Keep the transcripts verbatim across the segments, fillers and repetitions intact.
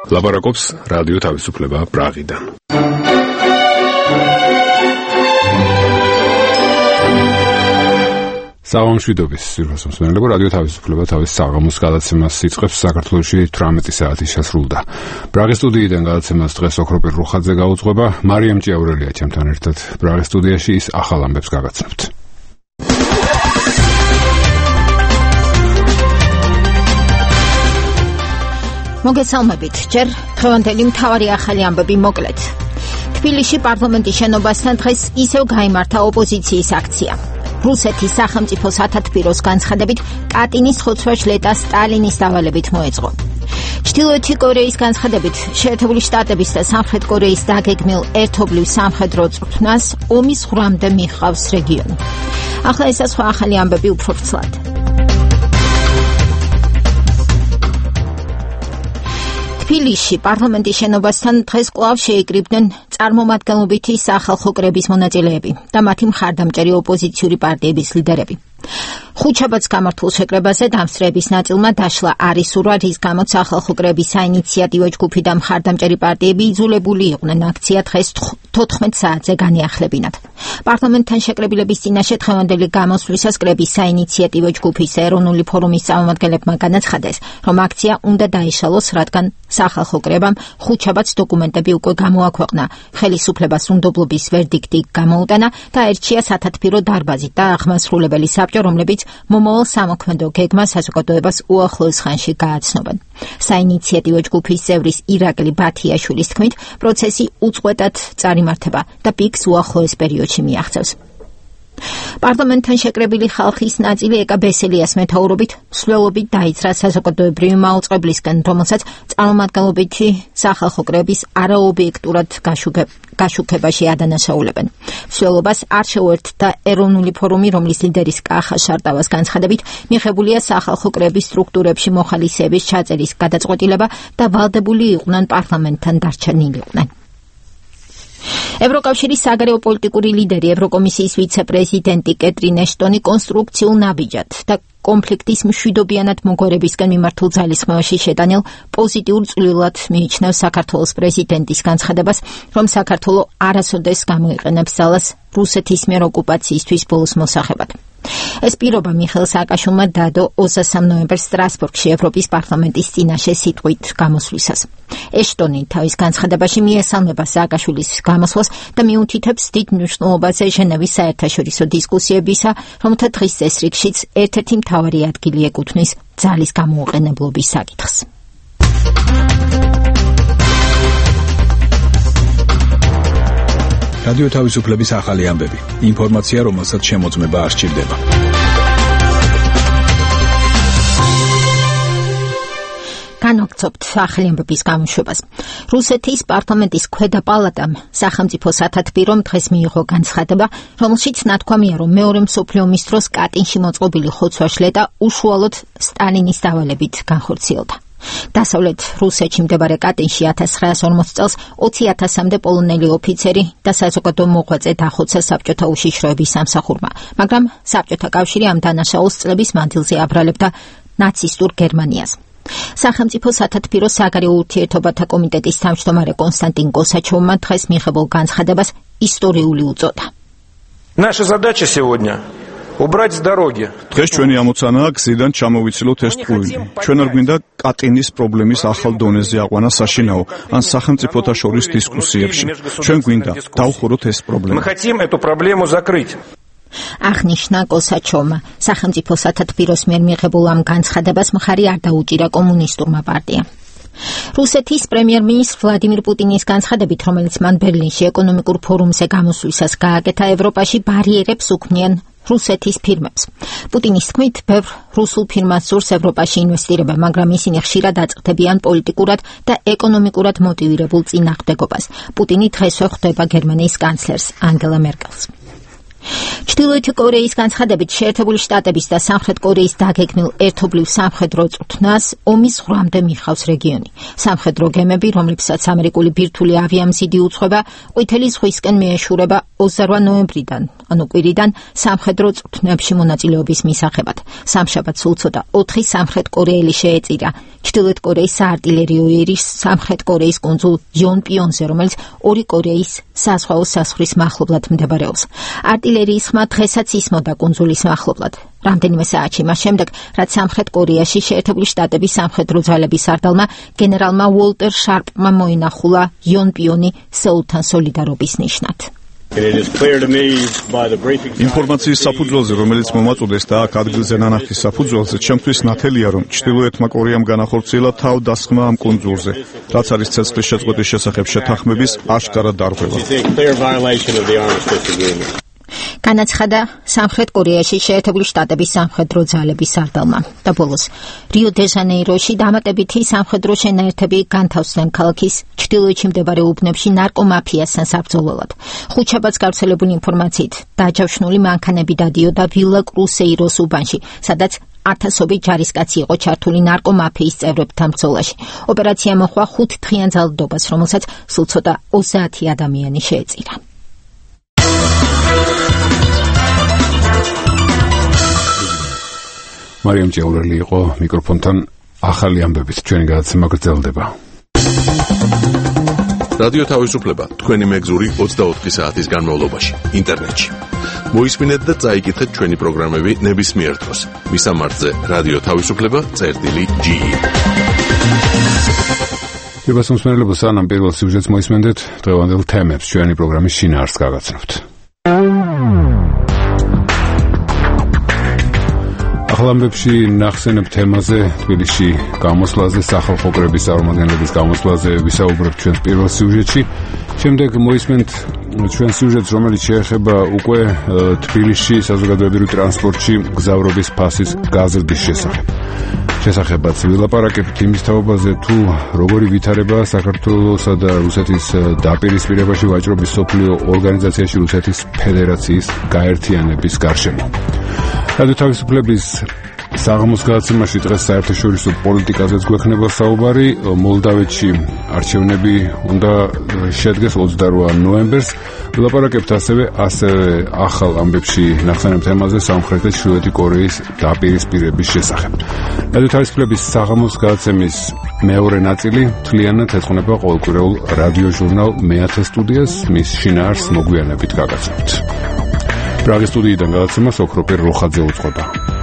ლაპარაკობს რადიო თავისუფლება პრაღიდან. საღამოშვიდობის სირღოს მსმენელებო, რადიო თავისუფლება თავის საღამოს გადაცემას იწყებს. საქართველოში თვრამეტი საათი შესრულდა. პრაღის სტუდიიდან გადაცემას დღეს ოქროპირ რუხაძე გაუძღვება. მარიამ ჭიაურელია ჩემთან ერთად პრაღის სტუდიაში, ის ახალ ამბებს გაგაცნობთ. მოგესალმებით. ჯერ დღევანდელი მთავარი ახალი ამბები მოკლედ. თბილისში პარლამენტის შენობასთან დღეს ისევ გაიმართა ოპოზიციის აქცია. რუსეთის სახელმწიფო სათათბიროს განცხადებით კატინის ხოცვა-შლეტა სტალინის დავალებით მოეწყო. ჩრდილოეთი კორეის განცხადებით შეერთებული შტატების და სამხრეთ კორეის დაგეგმილ ერთობლივ სამხედრო წვრთნას ომის ღრამდე მიჰყავს რეგიონი. ახლა ესა სხვა ახალი ამბები უფრო ვრცლად. თბილისში პარლამენტის შენობასთან დღეს კვლავ შეიკრიბნენ წარმომადგენლობითი სახალხო კრების მონაწილეები და მათი მხარდამჭერი ოპოზიციური პარტიების ლიდერები. ხუთშაბათს გამართულ შეკრებაზე დამსწრეების ნაწილმა დაშლა არისურვა, რის გამოც სახალხო კრების საინიციატივო ჯგუფი და მხარდამჭერი პარტიები იძულებული იყვნენ აქცია დღეს თოთხმეტ საათზე განიახლებინათ. პარლამენტთან შეკრებილების წინაშე დღევანდელი გამოსვლისას კრების საინიციატივო ჯგუფის ეროვნული ფორუმის წარმომადგენლებმა განაცხადეს, რომ აქცია უნდა დაიშალოს, რადგან სახალხო კრებამ ხუთშაბათს დოკუმენტები უკვე გამოაქვეყნა, ხელისუფლებას უნდობლობის ვერდიქტი გამოუტანა და აირჩია სათათბირო დარბაზი და აღმასრულებელი საბჭო, რომლებიც მომავალ სამოქმედო გეგმას საზოგადოებას უახლოეს ხანში გააცნობენ. საინიციატივო ჯგუფის წევრის ირაკლი ბათიაშვილის თქმით, პროცესი უწყვეტად წარიმართება და პიკს უახლოეს პერიოდში მიაღწევს. პარლამენტთან შეკრებილი ხალხის ნაწილი ეკა ბესელიას მეთაურობით მსვლელობით დაიძრა საზოგადოებრივი მაუწყებლისკენ, რომელსაც წარმომადგენლობითი სახალხო კრების არაობიექტურად გაშუქებაში ადანაშაულებენ. მსვლელობას არ შეუერთდა ეროვნული ფორუმი, რომლის ლიდერის კახა შარტავას განცხადებით მიღებულია სახალხო კრების სტრუქტურებში მოხალისეების ჩაწერის გადაწყვეტილება და ვალდებული იყვნენ პარლამენტთან დარჩენილიყვნენ. ევროკავშირის საგარეო პოლიტიკური ლიდერი, ევროკომისიის ვიცე-პრეზიდენტი კეტრინ ეშტონი კონსტრუქციულ ნაბიჯად და კონფლიქტის მშვიდობიანად მოგვარებისკენ მიმართულ ძალისხმევაში შეტანილ პოზიტიურ წვლილად მიიჩნევს საქართველოს პრეზიდენტის განცხადებას, რომ საქართველო არასოდეს გამოიყენებს ძალას რუსეთის მიერ ოკუპაციისთვის ბოლოს მოსახებად. ეს პირობა მიხეილ სააკაშვილმა დადო ოცდასამ ნოემბერს სტრასბურგში ევროპის პარლამენტის წინაშე სიტყვით გამოსვლისას. ეშტონი თავის განცხადებაში მიესალმება სააკაშვილის გამოსვლას და მიუთითებს დიდ მნიშვნელობაზე ჟენევის საერთაშორისო დისკუსიებისა, რომელთა დღის წესრიგშიც ერთ-ერთი მთავარი ადგილი ეკუთვნის ძალის გამოუყენებლობის საკითხს. რადიო თავისუფლების ახალი ამბები. ინფორმაცია, რომელსაც შემოწმება არ სჭირდება. განვაგრძობთ ახალი ამბების გამოშვებას. რუსეთის პარლამენტის ქვედა პალატამ სახელმწიფო სათათბირომ დღეს მიიღო განცხადება, რომელშიც ნათქვამია, რომ მეორე მსოფლიო ომის დროს კატინში მოწყობილი ხოცვა-შლეტა უშუალოდ სტალინის დავალებით განხორციელდა. დასავლეთ რუსეთში მდებარე კატინში ათას ცხრაას ორმოცი წელს ოცი ათასამდე პოლონელი ოფიცერი და საზოგადო მოღვაწე დახოცა საბჭოთა უშიშროების სამსახურმა, მაგრამ საბჭოთა კავშირი ამ დანაშაულს წლების მანძილზე აბრალებდა ნაცისტურ გერმანიას. სახელმწიფო სათათბირო საგარეო ურთიერთობათა კომიტეტის თავმჯდომარე კონსტანტინ კოსაჩოვმა დღეს მიღებულ განცხადებას ისტორიული უწოდა. Наша задача сегодня убрать с дороги. დღეს ჩვენი ამოცანაა გზიდან ჩამოვიცილოთ ეს ტყუილი. ჩვენ არ გვინდა კატინის პრობლემის ახალ დონეზე აყვანა საშინაო ან სახელმწიფოთა შორის დისკუსიებში. ჩვენ გვინდა დავხუროთ ეს პრობლემა. Мы хотим эту проблему закрыть. აღნიშნა კოსაჩოვმა. სახელმწიფო სათათბიროს მიერ მიღებულ ამ განცხადებას მხარი არ დაუჭირა კომუნისტურმა პარტიამ. რუსეთის პრემიერ-მინისტრ ვლადიმირ პუტინის განცხადებით, რომელიც მან ბერლინში ეკონომიკურ ფორუმზე გამოსვლისას გააკეთა, ევროპაში ბარიერებს უქმნიან რუსეთის ფირმებს. პუტინის თქმით, ბევრ რუსულ ფირმას სურს ევროპაში ინვესტირება, მაგრამ ისინი ხშირად აწყდებიან პოლიტიკურად და ეკონომიკურად მოტივირებულ წინააღმდეგობას. პუტინი დღესვე ხვდება გერმანიის კანცლერს ანგელა მერკელს. ჩრდილოეთი კორეის განცხადებით შეერთებული შტატების და სამხრეთ კორეის დაგეგმილ ერთობლივ სამხედრო წვრთნას ომის ღრამდე მიჰყავს რეგიონი. სამხედრო გემები, რომლებსაც ამერიკული ბირთვული ავიამზიდი უძღვება, ყვითელი ზღვისკენ მიეშურება ოცდარვა ნოემბრიდან, ანუ კვირიდან სამხედრო წვრთნებში მონაწილეობის მისაღებად. სამშაბათს სულ ცოტა ოთხი სამხრეთ კორეელი შეეწირა ჩრდილოეთ კორეის საარტილერიო ერის სამხრეთ კორეის კუნძულ იონპიონზე, რომელიც ორი კორეის საზღვაო საზღვრის მახლობლად მდებარეობს. არტილერიის ხმა დღესაც ისმოდა კუნძულის მახლობლად. რამდენიმე საათში მას შემდეგ, რაც სამხრეთ კორეაში შეერთებული შტატების სამხედრო ძალების სარდალმა გენერალმა უოლტერ შარპმა მოინახულა იონპიონი სეულთან სოლიდარობის ნიშნად. ინფორმაციის საფუძველზე, რომელიც მომაწოდეს და აქ ადგილზე ნანახის საფუძველზე, ჩემთვის ნათელია, რომ ჩრდილოეთმა კორეამ განახორციელა თავდასხმა ამ კუნძულზე, რაც არის ცეცხლის შეწყვეტის შესახებ შეთანხმების აშკარა დარღვევა. განაცხადა სამხრეთ კორეაში შეერთებული შტატების სამხედრო ძალების სარდალმა და ბოლოს რიო დე ჟანეიროში დამატებითი სამხედრო შენაერთები განთავსდნენ ქალაქის ჩრდილოეთში მდებარე უბნებში ნარკომაფიასთან საბრძოლველად. ხუთშაბათს გავრცელებული ინფორმაციით დაჯავშნული მანქანები დადიოდა ვილა კრუსეიროს უბანში, სადაც ათასობით ჯარისკაცი იყო ჩართული ნარკომაფიის წევრებთან ბრძოლაში. ოპერაცია მოჰყვა ხუთდღიან ძალადობას, რომელსაც სულ ცოტა ოცდაათი ადამიანი შეეწირა. მარიამ ჭეურელი იყო მიკროფონთან. ახალი ამბებით ჩვენი გადაცემა გრძელდება. რადიო თავისუფლება თქვენი მეგზური ოცდაოთხი საათის განმავლობაში ინტერნეტში. მოისმინეთ და წაიკითხეთ ჩვენი პროგრამები ნებისმიერ დროს. მისამართზე რადიო თავისუფლება წერტილი ჯი. Iubas მსმენელებო, სანამ პირველ სიუჟეტს მოისმენდეთ, დღევანდელ თემებს ჩვენი პროგრამის შინაარსს გაგაცნობთ. ახალამბებში ნახსენებ თემაზე, თბილისში გამოსვლაზე, სახალხო კრების წარმომადგენლების გამოსვლაზე ვისაუბრებთ ჩვენს პირველ სიუჟეტში. შემდეგ მოისმენთ ჩვენ სიუჟეტს, რომელიც შეეხება უკვე თბილისში საზოგადოებრივ ტრანსპორტში გზავრობის ფასის გაზრდის შესახებ. შესახებაც ვილაპარაკებთ იმის თაობაზე, თუ როგორი ვითარება საქართველოსა და რუსეთის დაპირისპირებაში ვაჭრობის სოფლიო ორგანიზაციაში რუსეთის ფედერაციის გაერთიანების გარშემო. რადიო თავისუფლების საღამოს გადაცემაში დღეს საერთაშორისო პოლიტიკაზეც გვექნება საუბარი. მოლდავეთში არჩევნები უნდა შედგეს ოცდარვა ნოემბერს. ვილაპარაკებთ ასევე ასევე ახალ ამბებში ნახსენებ თემაზე სამხრეთ და ჩრდილოეთი კორეის დაპირისპირების შესახებ. რადიო თავისუფლების საღამოს გადაცემის მეორე ნაწილი მთლიანად ეძღვნება ყოველკვირეულ რადიო ჟურნალ მეათე სტუდიას, მის შინაარსს მოგვიანებით გაგაცნობთ. პრაღის სტუდიიდან გადაცემას ოქროპირ როხაძე უძღვება.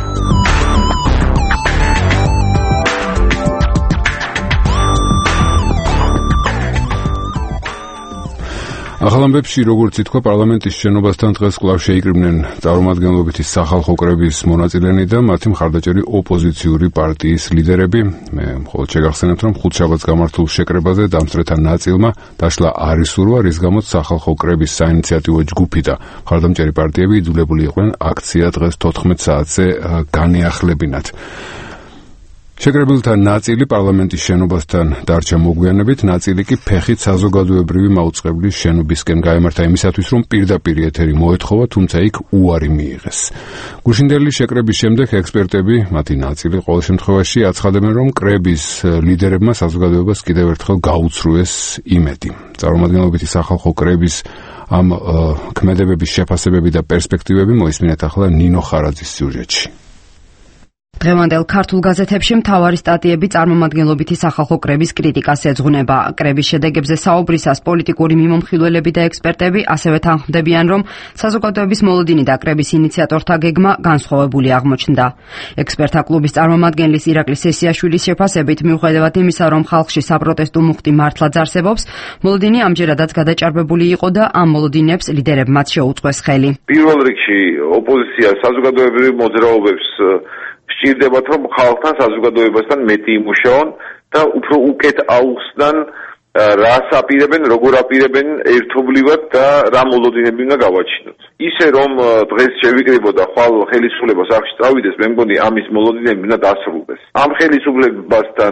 ახალამბებში, როგორც ითქვა, პარლამენტის შენობასთან დღეს კვლავ შეიკრიბნენ წარმომადგენლობითი სახალხო კრების მონაწილენი და მათი მხარდაჭერი ოპოზიციური პარტიის ლიდერები. მე მხოლოდ შეგახსენებთ, რომ ხუთშაბათს გამართულ შეკრებაზე დამსწრეთა ნაწილმა დაშლა არ ისურვა, რის გამოც სახალხო კრების საინიციატივო ჯგუფი და მხარდამჭერი პარტიები იძულებული იყვნენ აქცია დღეს თოთხმეტ საათზე განეახლებინათ. შეკრებილთა ნაწილი პარლამენტის შენობასთან დარჩა მოგვიანებით, ნაწილი კი ფეხით საზოგადოებრივი მაუწყებლის შენობისკენ გაემართა იმისათვის, რომ პირდაპირ ეთერი მოეთხოვა, თუმცა იქ უარი მიიღეს. გუშინდელი შეკრების შემდეგ ექსპერტები, მათი ნაწილი ყოველ შემთხვევაში აცხადებენ, რომ კრების ლიდერებმა საზოგადოებას კიდევ ერთხელ გაუცრუეს იმედი. წარმომადგენლობითი სახალხო კრების ამ ქმედებების შეფასებები და პერსპექტივები მოისმინეთ ახლა ნინო ხარაძის სიუჟეტში. დღევანდელ ქართულ გაზეთებში მთავარი სტატიები წარმომადგენლობითი სახალხო კრების კრიტიკას ეძღვნება. კრების შედეგებზე საუბრისას პოლიტიკური მიმომხილველები და ექსპერტები ასევე თანხმდებიან, რომ საზოგადოების მოლოდინი და კრების ინიციატორთა გეგმა განსხვავებული აღმოჩნდა. ექსპერტთა კლუბის წარმომადგენლის ირაკლი სესიაშვილის შეფასებით, მიუხედავად იმისა, რომ ხალხში საპროტესტო მუხტი მართლაც არსებობს, მოლოდინი ამჯერადაც გადაჭარბებული იყო და ამ მოლოდინებს ლიდერებმაც შეუწყვეს ხელი. პირველ რიგში ოპოზიცია საზოგადოებრივ მოძრაობებს სჭირდებათ, რომ ხალხთან საზოგადოებასთან მეტი იმუშაონ და უფრო უკეთ აუხსნან, რას აპირებენ, როგორ აპირებენ ერთობლივად და რა მოლოდინები უნდა გავაჩინოთ. ისე რომ დღეს შევიკრიბოდა ხვალ ხელისუფლებას აღში წავიდეს, მე მგონი ამის მოლოდინები უნდა დასრულდეს. ამ ხელისუფლებასთან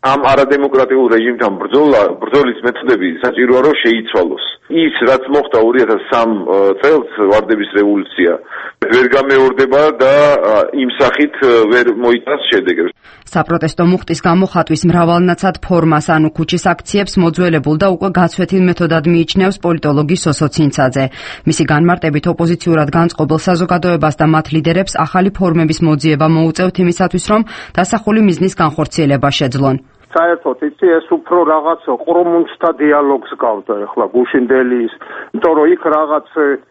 ამ არადემოკრატიულ რეჟიმთან ბრძოლა, ბრძოლის მეთოდები საჭიროა რომ შეიცვალოს. ის რაც მოხდა ორი ათას სამი წელს ვარდების რევოლუცია ვერ გამეორდება და იმ სახით ვერ მოიტანს შედეგებს. საპროტესტო მუხტის გამო ხატვის მრავალნაცად ფორმას ანუ ქუჩის აქციებს მოძველებულ და უკვე გაცვეთილ მეთოდად მიიჩნევს პოლიტოლოგი სოსო ცინცაძე. მისი განმარტებით ოპოზიციურად განწყობილ საზოგადოებას და მათ ლიდერებს ახალი ფორმების მოძიება მოუწევთ იმისათვის, რომ დასახული მიზნის განხორციელება შეძლონ. საერთოდ იცი ეს უფრო რაღაც ყრომუნცთა დიალოგს გავდა ახლა გუშინდელის, იმიტომ რომ იქ რაღაც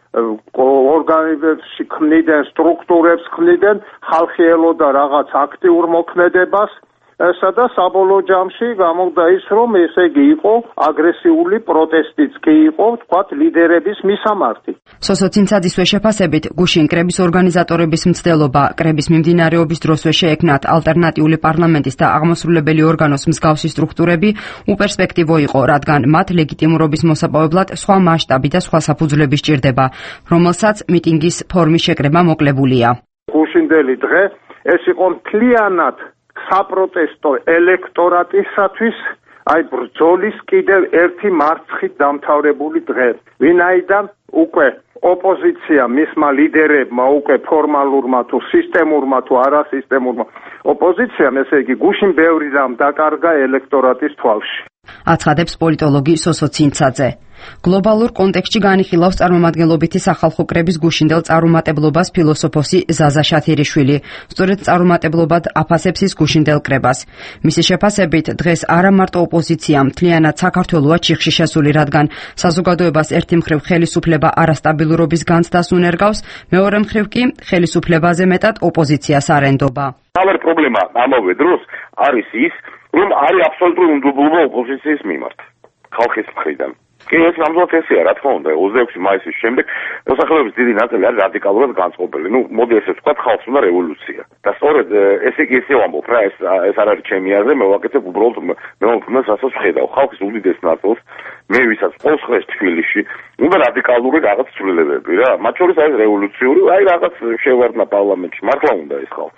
ორგანიზაციებში ქმნიდნენ, სტრუქტურებს ქმნიდნენ, ხალხი ელოდა რაღაც აქტიურ მოქმედებას. ესა და საბოლოო ჯამში გამოვიდა ის, რომ ესე იგი იყო აგრესიული პროტესტიც კი იყო, თქვათ, ლიდერების მისამართი. სოსო ცინცაძის შეფასებით, გუშინ კრების ორგანიზატორების მცდელობა კრების მიმდინარეობის დროსვე შეექმნათ ალტერნატიული პარლამენტის და აღმასრულებელი ორგანოს მსგავსი სტრუქტურები უპერსპექტივო იყო, რადგან მათ ლეგიტიმურობის მოსაპოვებლად სხვა მასშტაბი და სხვა საფუძვლები სჭირდება, რომელსაც მიტინგის ფორმის შეკრება მოკლებულია. გუშინდელი დღე ეს იყო მთლიანად საპროტესტო ელექტორატისათვის აი ბრძოლის კიდევ ერთი მარცხით დამთავრებული დღე. ვინაიდან უკვე ოპოზიცია მისმა ლიდერებმა უკვე ფორმალურმა თუ სისტემურმა თუ არასისტემურმა ოპოზიციამ ესე იგი გუშინ ბევრი რამ დაკარგა ელექტორატის თვალში. აცხადებს პოლიტოლოგი სოსო ცინცაძე. გლობალურ კონტექსტში განიხილავს წარმომადგენლობითი სახალხო კრების გუშინდელ წარუმატებლობას ფილოსოფოსი ზაზა შათირიშვილი. სწორედ წარუმატებლობად აფასებს ის გუშინდელ კრებას. მისი შეფასებით, დღეს არა მარტო ოპოზიცია, მთლიანად საქართველოა ჩიხში შესული, რადგან საზოგადოებას ერთი მხრივ ხელისუფლება არასტაბილურობის განცდას უნერგავს, მეორე მხრივ კი ხელისუფლებაზე მეტად ოპოზიციას არენდობა. მთავარი პრობლემა ამავე დროს არის ის, რომ არის აბსოლუტური უნდობლობა ოპოზიციის მიმართ ხალხის მხრიდან. კი, ეს ნამდვილად ესეა, რა თქმა უნდა, ოცდაექვსი მაისის შემდეგ მოსახლეობის დიდი ნაწილი არის რადიკალურად განწყობილი. ნუ, მოდი ესე ვთქვათ, ხალხს უნდა რევოლუცია. და სწორედ ესე კი ესე ვამბობ რა, ეს ეს არ არის ჩემი აზრი, მე ვაკეთებ უბრალოდ მე მომხდას რასაც ვხედავ. ხალხის უდიდეს ნაწილს, მე ვისაც ყოველს დღეს თბილისში, უნდა რადიკალური რაღაც ცვლილებები რა. მათ შორის არის რევოლუციური, აი რაღაც შევარდნა პარლამენტში, მართლა უნდა ეს ხალხს.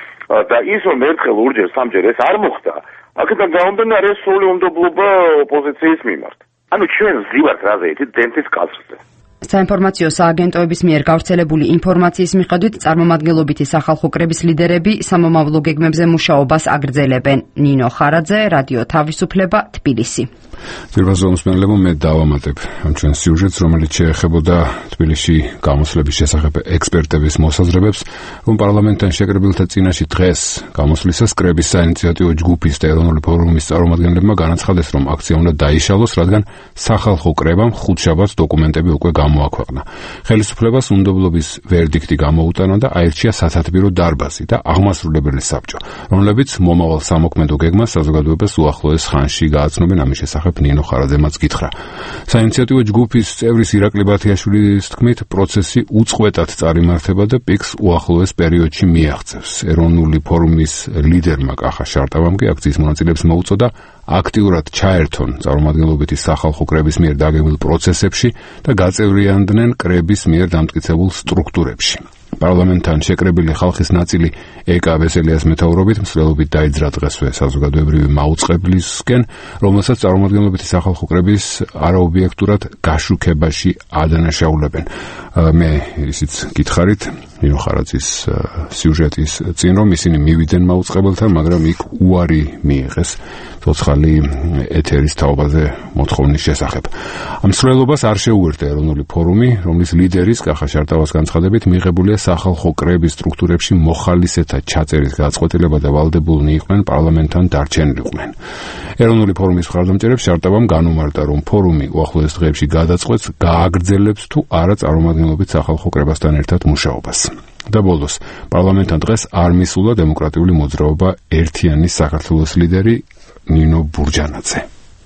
და ის რომ ერთხელ ორჯერ სამჯერ ეს არ მოხდა, აქედან გამომდინარე სრული უნდობლობა ოპოზიციის მიმართ. ანუ ჩვენ ვზივართ რაზე იცით დენთის კაცზე. საინფორმაციო სააგენტოების მიერ გავრცელებული ინფორმაციის მიხედვით წარმომადგენლობითი სახალხო კრების ლიდერები სამომავლო გეგმებზე მუშაობას აგრძელებენ. ნინო ხარაძე, რადიო თავისუფლება, თბილისი. ძირფასო მსმენელებო, მე დავამატებ ამ ჩვენ სიუჟეტს, რომელიც შეეხებოდა თბილისში გამოსვლების შესახებ ექსპერტების მოსაზრებებს, რომ პარლამენტთან შეკრებილთა წინაშე დღეს გამოსვლისას კრების საინიციატივო ჯგუფის და ეროვნული ფორუმის წარმომადგენლებმა განაცხადეს, რომ აქცია უნდა დაიშალოს, რადგან სახალხო კრებამ ხუთშაბათს დოკუმენტები უკვე გამოაქვეყნა. ხელისუფლებას უნდობლობის ვერდიქტი გამოუტანა და აირჩია სათათბირო დარბაზი და აღმასრულებელი საბჭო, რომლებიც მომავალ სამოქმედო გეგმას საზოგადოებას უახლოეს ხანში გააცნობენ. ამის შესახებ ნინო ხარაძემაც გითხრა. საინიციატივო ჯგუფის წევრის ირაკლი ბათიაშვილის თქმით, პროცესი უწყვეტად წარიმართება და პიკს უახლოეს პერიოდში მიაღწევს. ეროვნული ფორუმის ლიდერმა კახა შარტავამ კი აქციის მონაწილეებს მოუწოდა აქტიურად ჩაერთონ წარმომადგენლობითი სახალხო კრების მიერ დაგეგმილ პროცესებში და გაწევრიანდნენ კრების მიერ დამტკიცებულ სტრუქტურებში. პარლამენტთან შეკრებილი ხალხის ნაწილი ეკა ვესელიას მეთაურობით მსვლელობით დაიძრა დღესვე საზოგადოებრივი მაუწყებლისკენ, რომელსაც წარმომადგენლობითი სახალხო კრების არაობიექტურად გაშუქებაში ადანაშაულებენ. მე ისიც გითხარით ნინო ხარაძის სიუჟეტის წინ, რომ ისინი მივიდნენ მაუწყებელთან, მაგრამ იქ უარი მიიღეს ცოცხალი ეთერის თაობაზე მოთხოვნის შესახებ. ამ მსვლელობას არ შეუერთდა ეროვნული ფორუმი, რომლის ლიდერის კახა შარტავას განცხადებით მიღებულია სახალხო კრების სტრუქტურებში მოხალისეთა ჩაწერის გაწყვეტილება და ვალდებულნი იყვნენ პარლამენტთან დარჩენილიყვნენ. ეროვნული ფორუმის მხარდამჭერებს შარტავამ განუმარტა, რომ ფორუმი უახლოეს დღეებში გადაწყვეტს გააგრძელებს თუ არა წარმომადგენლობით სახალხო კრებასთან ერთად მუშაობას. და ბოლოს, პარლამენტთან დღეს არ მისულა დემოკრატიული მოძრაობა ერთიანი საქართველოს ლიდერი ნინო ბურჯანაძე.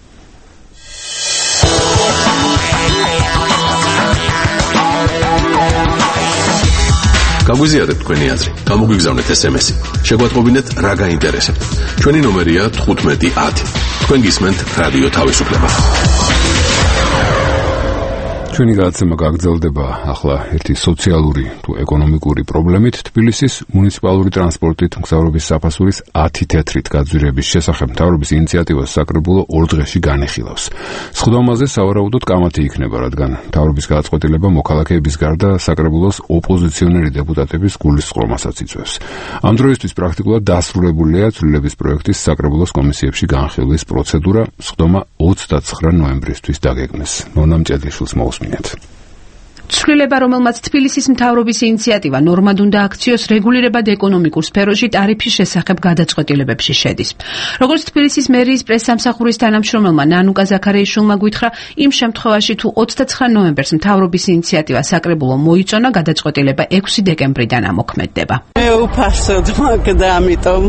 გაგვიზიარეთ თქვენი აზრი, გამოგვიგზავნეთ ეს ემ ესი. შეგვატყობინეთ რა გაინტერესებთ. ჩვენი ნომერია თხუთმეტი ათი. თქვენ გისმენთ რადიო თავისუფლება. ჩვენი გადაცემა გაგრძელდება ახლა ერთი სოციალური თუ ეკონომიკური პრობლემით. თბილისის მუნიციპალური ტრანსპორტით მგზავრობის საფასურის ათი თეთრით გაძვირების შესახებ მთავრობის ინიციატივას საკრებულო ორ დღეში განიხილავს. სხდომაზე სავარაუდოდ კამათი იქნება, რადგან მთავრობის გადაწყვეტილება მოქალაქეების გარდა საკრებულოს ოპოზიციონერი დეპუტატების გულისწყრომასაც იწვევს. ამ დროისთვის პრაქტიკულად დასრულებულია ცვლილების პროექტის საკრებულოს კომისიებში განხილვის პროცედურა. სხდომა ოცდაცხრა ნოემბრისთვის დაგეგმეს. ნონა მჭედლიშვილს მოусმინეთ. ცვლილება, რომელმაც თბილისის მთავრობის ინიციატივა ნორმად უნდა აქციოს, რეგულირებად ეკონომიკურ სფეროში ტარიფის შესახებ გადაწყვეტილებებში შედის. როგორც თბილისის მერიის პრესსამსახურის თანამშრომელმა ნანუკა ზაქარეიშვილმა გითხრა, იმ შემთხვევაში თუ ოცდაცხრა ნოემბერს მთავრობის ინიციატივა საკრებულო მოიწონა, გადაწყვეტილება ექვსი დეკემბრიდან ამოქმედდება. მე უფასოდ მაგდა, ამიტომ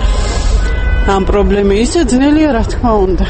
ამ პრობლემა ისე ძნელია, რა თქმა უნდა.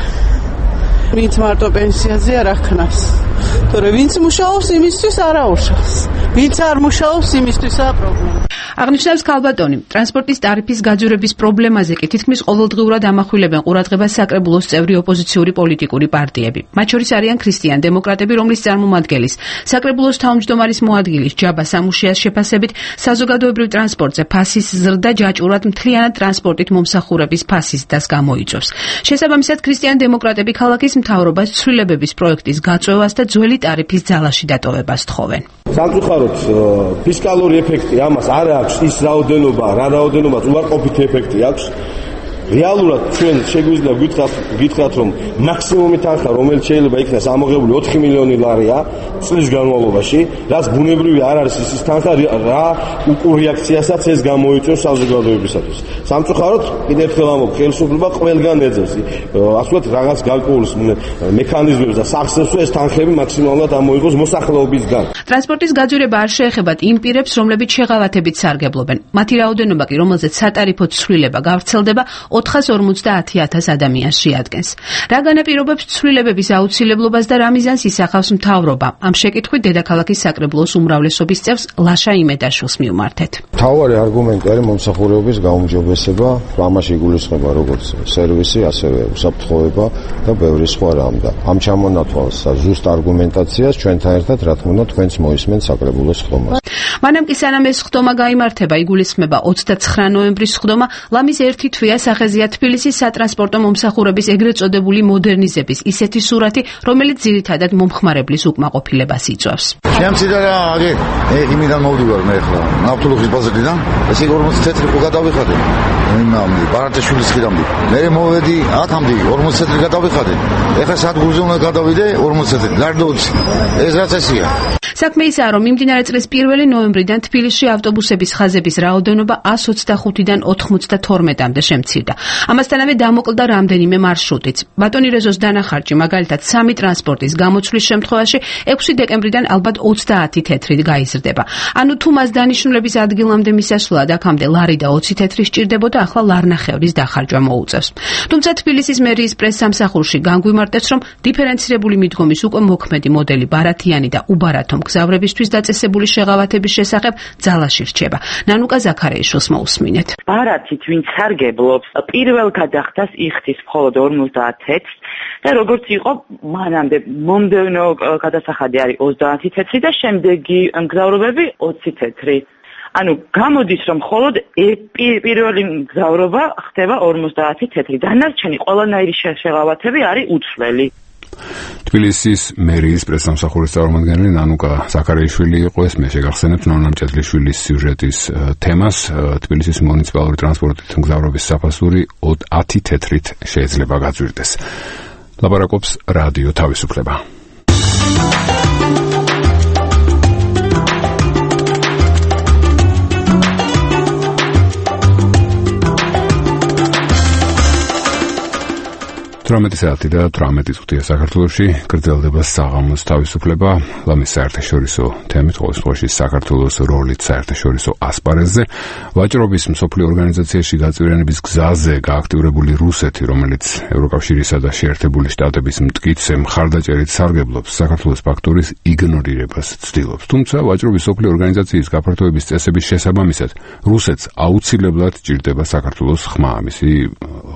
ვინც მარტო პენსიაზე არ აქნას. თორე ვინც მუშაობს, იმისთვის არ აუშავს. ვინც არ მუშაობს, იმისთვისაა პრობლემა. აღნიშნავს ქალბატონი, ტრანსპორტის ტარიფის გაძვირების პრობლემაზე კი თითქმის ყოველდღიურად ამახვილებენ ყურადღებას საკრებულოს წევრი ოპოზიციური პოლიტიკური პარტიები. მათ შორის არიან ქრისტიან დემოკრატები, რომლის წარმომადგენლის, საკრებულოს თავმჯდომარის მოადგილის ჯაბა სამუშიას შეფასებით, საზოგადოებრივ ტრანსპორტზე ფასის ზრდა ჯაჭვურად მთლიანად ტრანსპორტით მომსახურების ფასის ზრდას გამოიწვევს. შესაბამისად, ქრისტიან დემოკრატები ქალაქის მთავრობას ცვლილებების პროექტის გაწვევას და ძველი ტარიფის ძალაში დატოვებას თხოვენ. სამწუხაროდ ფისკალური ეფექტი ამას არ აქვს, ის რაოდენობა, რა რაოდენობა უარყოფითი ეფექტი აქვს. რეალურად ჩვენ შეგვიძლია გითხრათ, გითხრათ რომ მაქსიმუმი თანხა, რომელიც შეიძლება იქნას ამოღებული ოთხი მილიონი ლარია წლის განმავლობაში, რაც ბუნებრივი არ არის ის თანხა, რა უკუ რეაქციასაც ეს გამოიწვევს საზოგადოებისათვის. სამწუხაროდ კიდევ ერთხელ ამბობ, ხელისუფლება ყველგან ეძებს, ასე ვთქვათ, რაღაც გარკვეულ მექანიზმებს და სახსებს, ეს თანხები მაქსიმალურად ამოიღოს მოსახლეობისგან. ტრანსპორტის გაძვირება არ შეეხებათ იმ პირებს, რომლებიც შეღავათებით სარგებლობენ. მათი რაოდენობა კი, რომელზეც სატარიფო ცვლილება გავრცელდება, ოთხას ორმოცდაათი ათას ადამიანს შეადგენს. რა განაპირობებს ცვლილებების აუცილებლობას და რა მიზანს ისახავს მთავრობა? ამ შეკითხვით დედაქალაქის საკრებულოს უმრავლესობის წევს ლაშა იმედაშვილს მივმართეთ. მთავარი არგუმენტი არის მომსახურების გაუმჯობესება, ამაში იგულისხმება როგორც სერვისი, ასევე უსაფრთხოება და ბევრი სხვა რამ და ამ ჩამონათვალს ზუსტ არგუმენტაციას ჩვენთან ერთად რა თქმა უნდა თქვენც მოისმენთ საკრებულოს სხდომას. მანამ კი სანამ ეს სხდომა გაიმართება, იგულისხმება ოცდაცხრა ნოემბრის სხდომა, ლამის ერთი თვეა სახეზია თბილისის სატრანსპორტო მომსახურების ეგრეთ წოდებული მოდერნიზების ისეთი სურათი, რომელიც ძირითადად მომხმარებლის უკმაყოფილებას იწვევს. შემცირდა რა, აგე, იმიდან მოვდივარ მე ახლა, ნავთობის ბაზარიდან, ეს ორმოცი თეთრი ხო გადავიხადე. იმამდე, ბარათაშვილის ხიდამდე. მე მოვედი ათამდე ორმოცი თეთრი გადავიხადე. ეხლა სადგურზე უნდა გადავიდე ორმოცი თეთრი, გარდაუცი. ეს რაც ესია. საქმე ისაა, რომ მიმდინარე წლის პირველი ნოემბრიდან თბილისში ავტობუსების ხაზების რაოდენობა ას ოცდახუთიდან ოთხმოცდათორმეტამდე შემცირდა. ამასთანავე დამოკლდა რამდენიმე მარშრუტიც. ბატონი რეზოს დანახარჯი, მაგალითად, სამი ტრანსპორტის გამოცვლის შემთხვევაში ექვსი დეკემბრიდან ალბათ ოცდაათი თეთრით გაიზრდება. ანუ თუ მას დანიშნულების ადგილამდე მისასვლელად აქამდე ლარი და ოცი თეთრი სჭირდებოდა, ახლა ლარნახევრის დახარჯვა მოუწევს. თუმცა თბილისის მერიის პრესსამსახურში განგვიმარტეს, რომ დიფერენცირებული მიდგომის უკვე მოქმედი მოდელი ბარათიანი და უბარათო მგზავრებისთვის დაწესებული შეღავათების შესახებ ძალაში რჩება. ნანუკა ზაქარეიშვილს მოусმინეთ. ბარათით ვინც სარგებლობს, პირველ გადახდას იხდის მხოლოდ ორმოცდაათ თეთრს და როგორც იყო მანამდე მომდევნო გადასახადი არის ოცდაათი თეთრი და შემდეგი მგზავრობები ოცი თეთრი. ანუ გამოდის რომ მხოლოდ პირველი მგზავრობა ხდება ორმოცდაათი თეთრი. დანარჩენი ყველანაირი შეღავათები არის უცვლელი. თბილისის მერიის პრესსამსახურის წარმომადგენელი ნანუკა ზაქარეიშვილი იყო ეს. მე შეგახსენებთ ნონა მჭედლიშვილის სიუჟეტის თემას. თბილისის მუნიციპალური ტრანსპორტით მგზავრობის საფასური ათი თეთრით შეიძლება გაძვირდეს. ლაპარაკობს რადიო თავისუფლება. თვრამეტი საათი და თვრამეტი წუთია საქართველოში. გრძელდება საღამოს თავისუფლება. ლამის საერთაშორისო თემით ყოველ შემთხვევაში საქართველოს როლით საერთაშორისო ასპარეზზე. ვაჭრობის მსოფლიო ორგანიზაციაში გაწევრიანების გზაზე გააქტიურებული რუსეთი, რომელიც ევროკავშირისა და შეერთებული შტატების მტკიცე მხარდაჭერით სარგებლობს, საქართველოს ფაქტორის იგნორირებას ცდილობს. თუმცა ვაჭრობის მსოფლიო ორგანიზაციის გაფართოების წესების შესაბამისად, რუსეთს აუცილებლად ჭირდება საქართველოს ხმა. მისი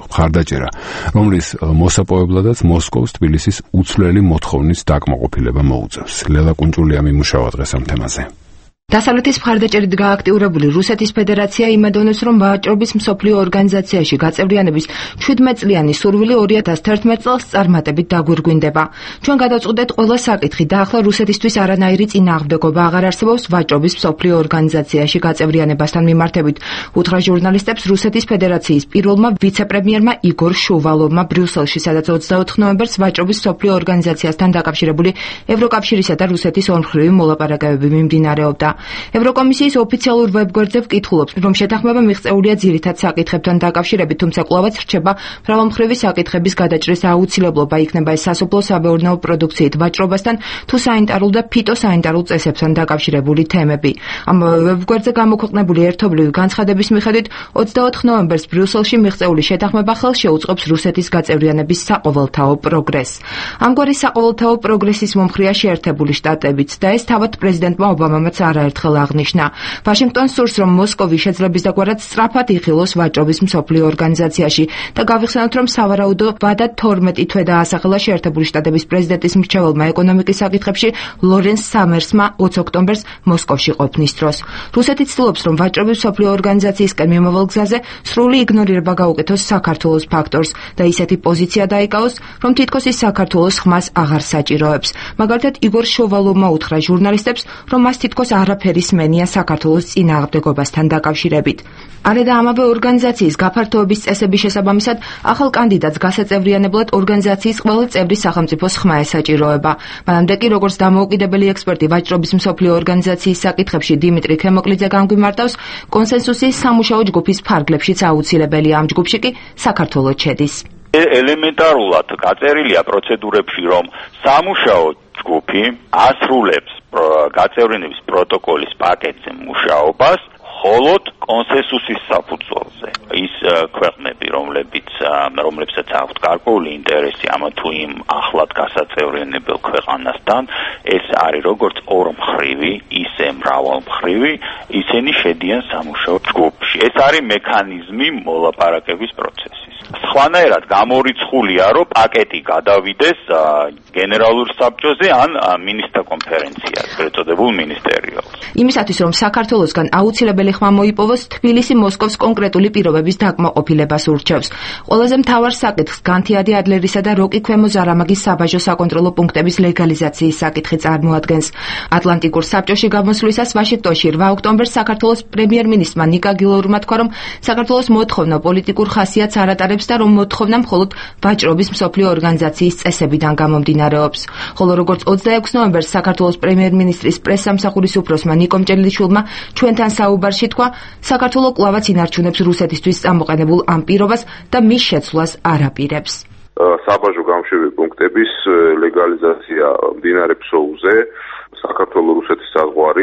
მხარდაჭერა, რომლის მოსაპოვებლადაც მოსკოვს თბილისის უცვლელი მოთხოვნის დაკმაყოფილება მოუწევს. ლელა კუნჭულია მიმუშავა დღეს ამ თემაზე. დასავლეთის მხარდაჭერით გააქტიურებული რუსეთის ფედერაცია იმედოვნებს, რომ ვაჭრობის მსოფლიო ორგანიზაციაში გაწევრიანების შვიდმეტწლიანი სურვილი ორი ათას თერთმეტ წელს წარმატებით დაგვირგვინდება. ჩვენ გადავწყვეტეთ ყველა საკითხი და ახლა რუსეთისთვის არანაირი წინააღმდეგობა აღარ არსებობს ვაჭრობის მსოფლიო ორგანიზაციაში გაწევრიანებასთან მიმართებით, უთხრა ჟურნალისტებს რუსეთის ფედერაციის პირველმა ვიცე-პრემიერმა იგორ შუვალოვმა ბრიუსელში, სადაც ოცდაოთხ ნოემბერს ვაჭრობის მსოფლიო ორგანიზაციასთან დაკავშირებული ევროკავშირისა და რუსეთის ორმხრივი მოლაპარაკებები მიმდინარეობდა. ევროკომისიის ოფიციალურ ვებგვერდზე ვკითხულობს, რომ შეთანხმება მიღწეულია ძირითად საკითხებთან დაკავშირებით, თუმცა კვლავაც რჩება მრავალმხრივი საკითხების გადაჭრის აუცილებლობა, იქნება ეს სასოფლო-საბეურნეო პროდუქციით ვაჭრობასთან თუ საინტარულ და ფიტოსაინტარულ წესებთან დაკავშირებული თემები. ამავე ვებგვერდზე გამოქვეყნებული ერთობლივი განცხადების მიხედვით ოცდაოთხ ნოემბერს ბრიუსელში მიღწეული შეთანხმება ხელს შეუწყობს რუსეთის გაწევრიანების საყოველთაო პროგრესს. ამგვარი საყოველთაო პროგრესის მომხრეა შეერთებული შტატებიც და ეს თავად პრეზიდენტმა ობამამაც არაერთხელ აღნიშნა. ვაშინგტონს სურს, რომ მოსკოვი შეძლების დაგვარად სწრაფად იხილოს ვაჭრობის მსოფლიო ორგანიზაციაში და გავიხსენოთ, რომ სავარაუდო ვადა თორმეტი თვე დაასახელა შეერთებული შტატების პრეზიდენტის მრჩეველმა ეკონომიკის საკითხებში ლორენს სამერსმა ოცი ოქტომბერს მოსკოვში ყოფნის დროს. რუსეთი ცდილობს, რომ ვაჭრობის მსოფლიო ორგანიზაციისკენ მიმავალ გზაზე სრული იგნორირება გაუკეთოს საქართველოს ფაქტორს და ისეთი პოზიცია დაიკავოს, რომ თითქოს ის საქართველოს ხმას აღარ საჭიროებს. მაგალითად, იგორ შუვალოვმა უთხრა ჟურნალისტებს, რომ მას თითქოს არაფერი სმენია საქართველოს წინააღმდეგობასთან დაკავშირებით. არე და ამავე ორგანიზაციის გაფართოების წესების შესაბამისად ახალ კანდიდატს გასაწევრიანებლად ორგანიზაციის ყველა წევრის სახელმწიფოს ხმა ესაჭიროება. მანამდე კი, როგორც დამოუკიდებელი ექსპერტი ვაჭრობის მსოფლიო ორგანიზაციის საკითხებში დიმიტრი ქემოკლიძე განგვიმარტავს, კონსენსუსი სამუშაო ჯგუფის ფარგლებშიც აუცილებელია. ამ ჯგუფში კი საქართველო შედის. ელემენტარულად გაწერილია პროცედურებში, რომ სამუშაო ჯგუფი ასრულებს გაწევრიანების პროტოკოლის პაკეტზე მუშაობას, მხოლოდ კონსენსუსის საფუძველზე. ის ქვეყნები, რომლებიც რომლებსაც აქვთ გარკვეული ინტერესი ამა თუ იმ ახლად გასაწევრიანებელ ქვეყანასთან, ეს არის როგორც ორმხრივი, ისე მრავალმხრივი, ისინი შედიან სამუშაო ჯგუფში. ეს არის მექანიზმი მოლაპარაკების პროცესის. სხვანაირად გამორიცხულია, რომ პაკეტი გადავიდეს გენერალურ საბჭოზე ან მინისტრთა კონფერენციაზე, ეწოდებულ მინისტერიალს. იმისათვის, რომ საქართველოსგან აუცილებელი ხმა მოიპოვოს, თბილისი მოსკოვს კონკრეტული პირობების დაკმაყოფილებას ურჩევს. ყველაზე მთავარ საკითხს განთიადი ადლერისა და როკი ქვემო ზარამაგის საბაჟო საკონტროლო პუნქტების ლეგალიზაციის საკითხი წარმოადგენს. ატლანტიკურ საბჭოში გამოსვლისას ვაშინგტონში რვა ოქტომბერს საქართველოს პრემიერ-მინისტრმა ნიკა გილორმა თქვა, რომ საქართველოს მოთხოვნა პოლიტიკურ ხასიათს არ ატარებს და რომ მოთხოვნა მხოლოდ ვაჭრობის მსოფლიო ორგანიზაციის წესებიდან გამომდინარეობს. ხოლო როგორც ოცდაექვსი ნოემბერს საქართველოს პრემიერ-მინისტრის პრესსამსახურის უფროსმა ნიკომ ჭელიაშვილმა ჩვენთან საუბარში თქვა, საქართველო კვლავაც ინარჩუნებს რუსეთისთვის წამოყენებულ ამ პირობას და მის შეცვლას არ აპირებს. საბაჟო გამშვები პუნქტების ლეგალიზაცია მდინარე ფსოუზე, საქართველო-რუსეთის საზღვარი,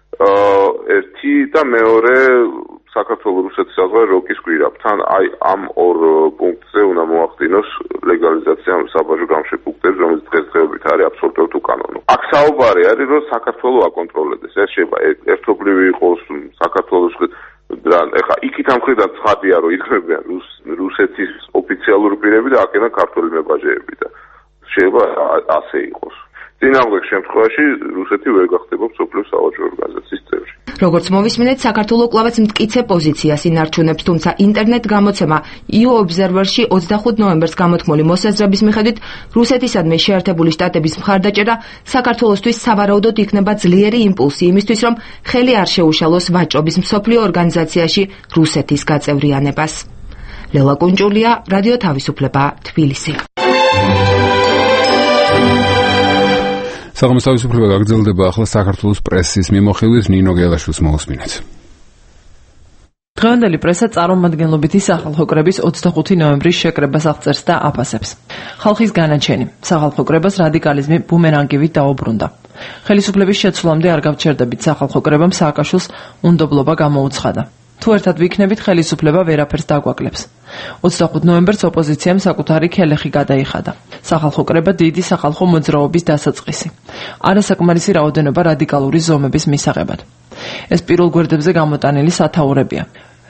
ერთი და მეორე საქართველო-რუსეთის საზღვარი როკის გვირაბთან, აი ამ ორ პუნქტზე უნდა მოახდინოს ლეგალიზაცია საბაჟო გამშვებ პუნქტებს, რომელიც დღესდღეობით არის აბსოლუტურად უკანონო. აქ საუბარი არის, რომ საქართველო აკონტროლდეს. ეს შეიძლება ერთობლივი იყოს საქართველოს ეხა იქით ამ მხრიდან ცხადია, რომ იქნებიან რუსეთის ოფიციალური პირები და აქედან ქართული მებაჟეები და შეიძლება ასე იყოს. წინააღმდეგ შემთხვევაში რუსეთი ვერ გახდება მსოფლიო სავაჭრო ორგანიზაციის წევრი. როგორც მოვისმინეთ, საქართველო კვლავაც მტკიცე პოზიციას ინარჩუნებს, თუმცა ინტერნეტ გამოცემა ი უ Observer-ში ოცდახუთ ნოემბერს გამოთქმული მოსაზრების მიხედვით რუსეთისადმი შეერთებული შტატების მხარდაჭერა საქართველოსთვის სავარაუდოდ იქნება ძლიერი იმპულსი იმისთვის, რომ ხელი არ შეუშალოს ვაჭრობის მსოფლიო ორგანიზაციაში რუსეთის გაწევრიანებას. ლელა კუნჭულია, რადიო თავისუფლება, თბილისი. საღამოს თავისუფლება გაგრძელდება ახლა საქართველოს პრესის მიმოხილვით ნინო გელაშვილს მოусმინეთ. დღევანდელი პრესა წარმომადგენლობითი სახალხო კრების ოცდახუთი ნოემბრის შეკრებას აღწერს და აფასებს. ხალხის განაჩენი, სახალხო კრებას რადიკალიზმი ბუმერანგივით დაუბრუნდა. ხელისუფლების შეცვლამდე არ გავჩერდებით სახალხო კრებამ სააკაშვილს უნდობლობა გამოუცხადა. თუ ერთად ვიქნებით, ხელისუფლება ვერაფერს დაგვაკლებს. ოცდახუთ ნოემბერს ოპოზიციამ საკუთარი ქელეხი გადაიხადა. სახალხო კრება დიდი სახალხო მოძრაობის დასაწყისი. არასაკმარისი რაოდენობა რადიკალური ზომების მისაღებად. ეს პირველ გვერდებზე გამოტანილი სათაურებია.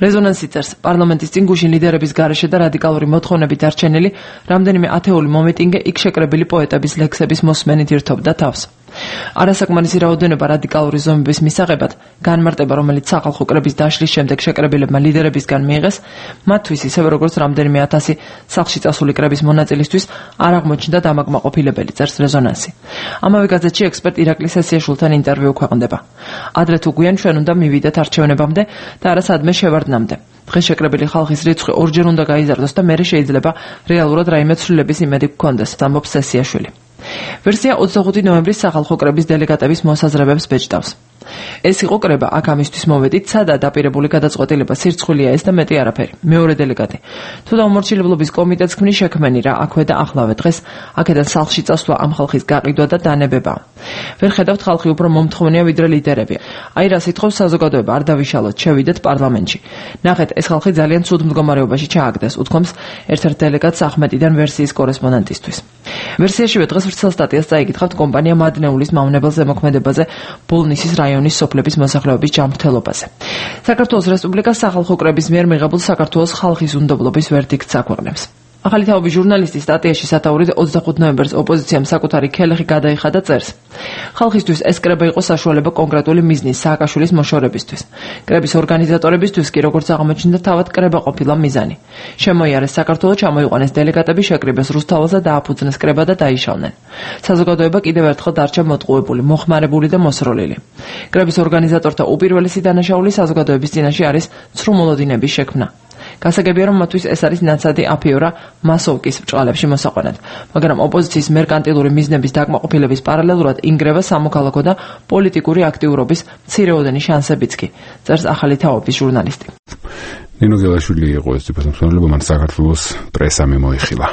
რეზონანსი წერს, პარლამენტის წინ გუშინ ლიდერების გარეშე და რადიკალური მოთხოვნებით დარჩენილი რამდენიმე ათეული მომიტინგე იქ შეკრებილი პოეტების ლექსების მოსმენით ირთობდა თავს. არასაკმარისი რაოდენობა რადიკალური ზომების მისაღებად, განმარტება, რომელიც სახალხო კრების დაშლის შემდეგ შეკრებილებმა ლიდერებისგან მიიღეს, მათთვის ისევე როგორც რამდენიმე ათასი სახლში წასული კრების მონაწილისთვის არ აღმოჩნდა დამაკმაყოფილებელი, წერს რეზონანსი. ამავე გაზეთში ექსპერტ ირაკლი სესიაშვილთან ინტერვიუ ქვეყნდება. ადრე თუ გვიან ჩვენ უნდა მივიდეთ არჩევნებამდე და არა სადმე შევარდნამდე. დღეს შეკრებილი ხალხის რიცხვი ორჯერ უნდა გაიზარდოს და მერე შეიძლება რეალურად რაიმე ცვლილების იმედი გქონდეს, ამბობს სესიაშვილი. ვერსია ოცდახუთი ნოემბრის სახალხო კრების დელეგატების მოსაზრებებს ბეჭდავს. ეს იყო კრება, აქ ამისთვის მოვედით, სადა დაპირებული გადაწყვეტილება სირცხვილია ეს და მეტი არაფერი. მეორე დელეგატი. თუ დაუმორჩილებლობის კომიტეტს ქმნის შექმენი რა, აქვე და ახლავე დღეს, აქედან სახლში წასვლა ამ ხალხის გაყიდვა და დანებებაა. ვერ ხედავთ ხალხი უფრო მომთხოვნია ვიდრე ლიდერები. აი რას ითხოვს საზოგადოება, არ დავიშალოთ, შევიდეთ პარლამენტში. ნახეთ, ეს ხალხი ძალიან ცუდ მდგომარეობაში ჩააგდეს, უთქვამს ერთ-ერთ დელეგატს ახმეტიდან ვერსიის კორესპონდენტისთვის. ვერსიაშივე დღეს ვრცელ სტატიას წაიკითხავთ კომპანია მადნეულის მავნებელ ზემოქმედებაზე ბოლნისის რაიონის სოფლების მოსახლეობის ჯანმრთელობაზე. საქართველოს რესპუბლიკას სახალხო კრების მიერ მიღებულ საქართველოს ხალხის უნდობლობის ვერდიქტს აქვეყნებს. ახალი თაობის ჟურნალისტი სტატიაში სათაურით ოცდახუთი ნოემბერს ოპოზიციამ საკუთარი ქელეხი გადაიხადა წერს. ხალხისთვის ეს კრება იყო საშუალება კონკრეტული მიზნის სააკაშვილის მოშორებისთვის. კრების ორგანიზატორებისთვის კი როგორც აღმოჩნდა თავად კრება ყოფილა მიზანი. შემოიარეს საქართველოს ჩამოიყვანეს დელეგატები შეკრიბეს რუსთაველსა და აფუძნეს კრება და დაიშალნენ. საზოგადოება კიდევ ერთხელ დარჩა მოტყუებული, მოხმარებული და მოსროლილი. კრების ორგანიზატორთა უპირველესი დანაშაული საზოგადოების წინაშე არის ცრუმოლოდინების შექმნა. გასაგებია, რომ მათთვის ეს არის ნაცადი აფიორა მასოვკის ბრჭყალებში მოსაყვანად, მაგრამ ოპოზიციის მერკანტილური მიზნების დაკმაყოფილების პარალელურად ინგრევა სამოქალაქო და პოლიტიკური აქტიურობის მცირეოდენი შანსებიც კი, წერს ახალი თაობის ჟურნალისტი. ნინო გელაშვილი იყო ეს დიპლომატი, მან საქართველოს პრესა მიმოიხილა.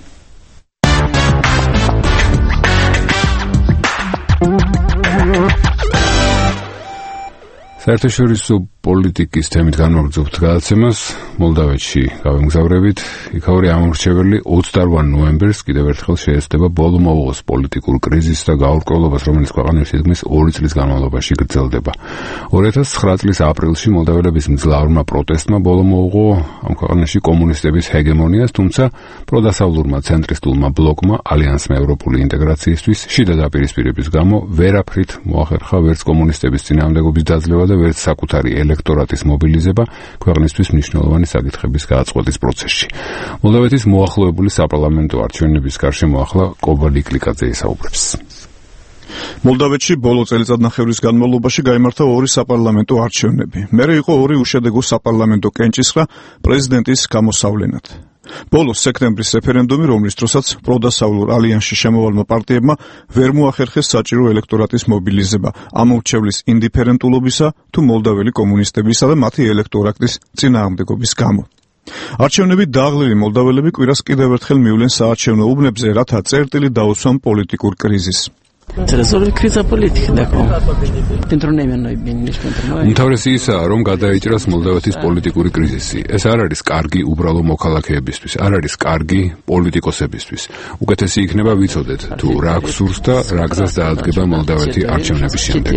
საერთაშორისო პოლიტიკის თემით განმაგრძობთ გადაცემას მოლდავეთში გავემგზავრებით. იქაური ამორჩეველი ოცდაოთხ ნოემბერს კიდევ ერთხელ შეეცდება ბოლო მოუღოს პოლიტიკურ კრიზისს და გაურკვევლობას, რომელიც ქვეყანაში თითქმის ორი წლის განმავლობაში გრძელდება. ორი ათას ცხრა წლის აპრილში მოლდაველების მძლავრმა პროტესტმა ბოლო მოუღო ამ ქვეყანაში კომუნისტების ჰეგემონიას, თუმცა პროდასავლურმა ცენტრისტულმა ბლოკმა ალიანსმა ევროპული ინტეგრაციისთვის შიდა დაპირისპირების გამო ვერაფრით მოახერხა ვერც კომუნისტების წინააღმდეგობის დაძლევა და ვერც საკუთარი ელექტორატის მობილიზება ქვეყნისთვის მნიშვნელოვანი საკითხების გააწყვეტის პროცესში. მოლდავეთის მოახლოებული საპარლამენტო არჩევნების გარშემო ახლა კობალი კლიკაძე ისაუბრებს. მოლდავეთში ბოლო წელიწადნახევრის განმავლობაში გაიმართა ორი საპარლამენტო არჩევნები. მერე იყო ორი უშედეგო საპარლამენტო კენჭისყრა პრეზიდენტის გამოსავლენად. ბოლოს სექტემბრის რეფერენდუმი, რომლის დროსაც პროდასავლურ ალიანსში შემოვალმა პარტიებმა ვერ მოახერხეს საჭირო ელექტორატის მობილიზება ამორჩევლის ინდიფერენტულობისა თუ მოლდაველი კომუნისტებისა და მათი ელექტორატის წინააღმდეგობის გამო. არჩევნები დააღლილი მოლდაველები კვირას კიდევ ერთხელ მივლენ საარჩევნო უბნებზე, რათა წერტილი დაუსვან პოლიტიკურ კრიზისს. უმთავრესი ისაა, რომ გადაიჭრას მოლდავეთის პოლიტიკური კრიზისი. ეს არ არის კარგი უბრალო მოქალაქეებისთვის, არ არის კარგი პოლიტიკოსებისთვის. უკეთესი იქნება ვიცოდეთ, თუ რა გსურს და რა გზას დაადგება მოლდავეთი არჩევნების შემდეგ.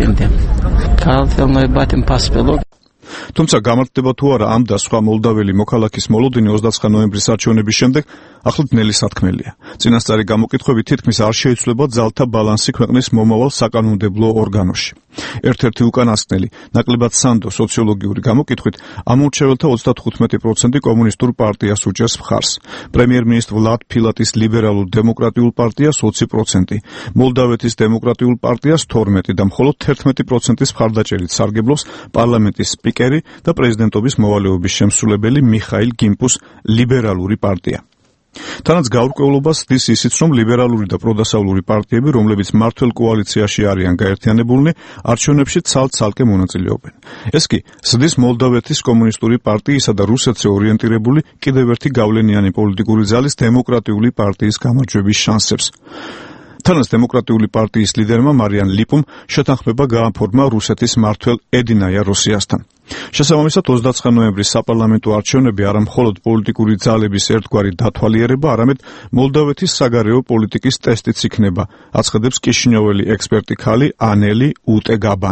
თუმცა გამართდება თუ არა ამ და სხვა მოლდაველი მოქალაქის მოლოდინი ოცდაცხრა ნოემბრის არჩევნების შემდეგ ახლად ნელი სათქმელია. წინასწარი გამოკითხვები თითქმის არ შეიცვლება ძალთა ბალანსი ქვეყნის მომავალ საკანონმდებლო ორგანოში. ერთ-ერთი უკანასკნელი, ნაკლებად სანდო სოციოლოგიური გამოკითხვით ამორჩეველთა ოცდათხუთმეტი პროცენტი კომუნისტურ პარტიას უჭერს მხარს. პრემიერ-მინისტრ ვლად ფილატის ლიბერალურ დემოკრატიულ პარტიას ოცი პროცენტი, მოლდავეთის დემოკრატიულ პარტიას თორმეტი და მხოლოდ თერთმეტი პროცენტის მხარდაჭერით სარგებლობს პარლამენტის სპიკერი და პრეზიდენტობის მოვალეობის შემსრულებელი მიხაილ გიმპუს ლიბერალური პარტია. თანაც გაურკვევლობას დის ისიც, რომ ლიბერალური და პროდასავლური პარტიები, რომლებიც მმართველ კოალიციაში არიან გაერთიანებულნი, არჩევნებში ცალ-ცალკე მონაწილეობენ. ეს კი ზრდის მოლდავეთის კომუნისტური პარტიისა და რუსეთზე ორიენტირებული კიდევ ერთი გავლენიანი პოლიტიკური ძალის დემოკრატიული პარტიის გამარჯვების შანსებს. თანაც დემოკრატიული პარტიის ლიდერმა მარიან ლიპუმ შეთანხმება გააფორმა რუსეთის მმართველ ედინაია როსიასთან. შესაბამისად ოცდაცხრა ნოემბრის საპარლამენტო არჩევნები არა მხოლოდ პოლიტიკური ძალების ერთგვარი დათვალიერება, არამედ მოლდავეთის საგარეო პოლიტიკის ტესტიც იქნება, აცხადებს კიშინიოველი ექსპერტი ქალი ანელი უტეგაბანი.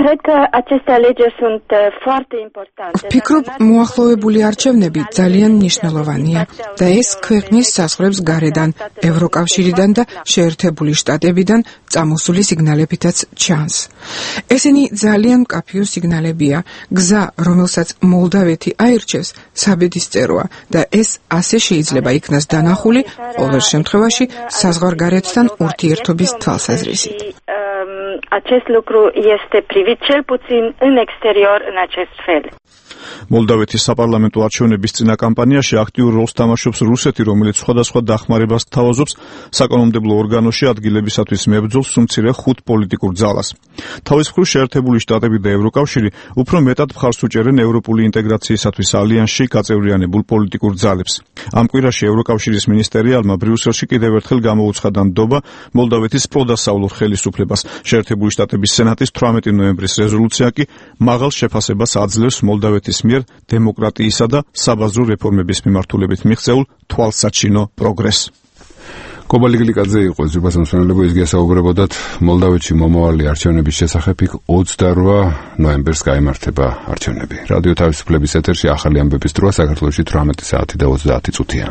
Cred că aceste alegeri sunt foarte importante. ვფიქრობ, მოახლოებული არჩევნები ძალიან მნიშვნელოვანია და ეს ქვეყნის საზღვრებს გარედან, ევროკავშირიდან და შეერთებული შტატებიდან წამოსული სიგნალებითაც ჩანს. ესენი ძალიან მკაფიო სიგნალებია. გზა, რომელსაც მოლდავეთი აირჩევს, საბედისწეროა და ეს ასე შეიძლება იქნას დანახული ყოველ შემთხვევაში საზღვარგარეთთან ურთიერთობის თვალსაზრისით. Acest lucru este privit cel puțin în exterior în acest fel. მოლდავეთის საპარლამენტო არჩევნების წინა კამპანიაში აქტიურ როლს თამაშობს რუსეთი, რომელიც სხვადასხვა დახმარებას თავაზობს საკანონმდებლო ორგანოში ადგილებისათვის მებრძოლ სუმცირე ხუთ პოლიტიკურ ძალას. თავის მხრივ შეერთებული შტატები და ევროკავშირი უფრო მეტად მხარს უჭერენ ევროპული ინტეგრაციისათვის ალიანსში გაწევრიანებულ პოლიტიკურ ძალებს. ამ კვირაში ევროკავშირის მინისტერიალმა ბრიუსელში კიდევ ერთხელ გამოუცხადა ნდობა მოლდავეთის პროდასავლურ ხელისუფლებას. შეერთებული შტატების სენატის თვრამეტი ნოემბრის რეზოლუცია კი მაღალ შეფასებას აძლევს მოლდავეთის მიერ დემოკრატიისა და საბაზრო რეფორმების მიმართულებით მიღწეულ თვალსაჩინო პროგრესს. კობალი გლიკაძე იყო ზრდას მოსვენებელო ის გასაუბრებოდათ მოლდავეთში მომავალი არჩევნების შესახებ იქ ოცდაორ ნოემბერს გაიმართება არჩევნები. რადიო თავისუფლების ეთერში ახალი ამბების დროა საქართველოში თვრამეტი საათი და ოცდაათი წუთია.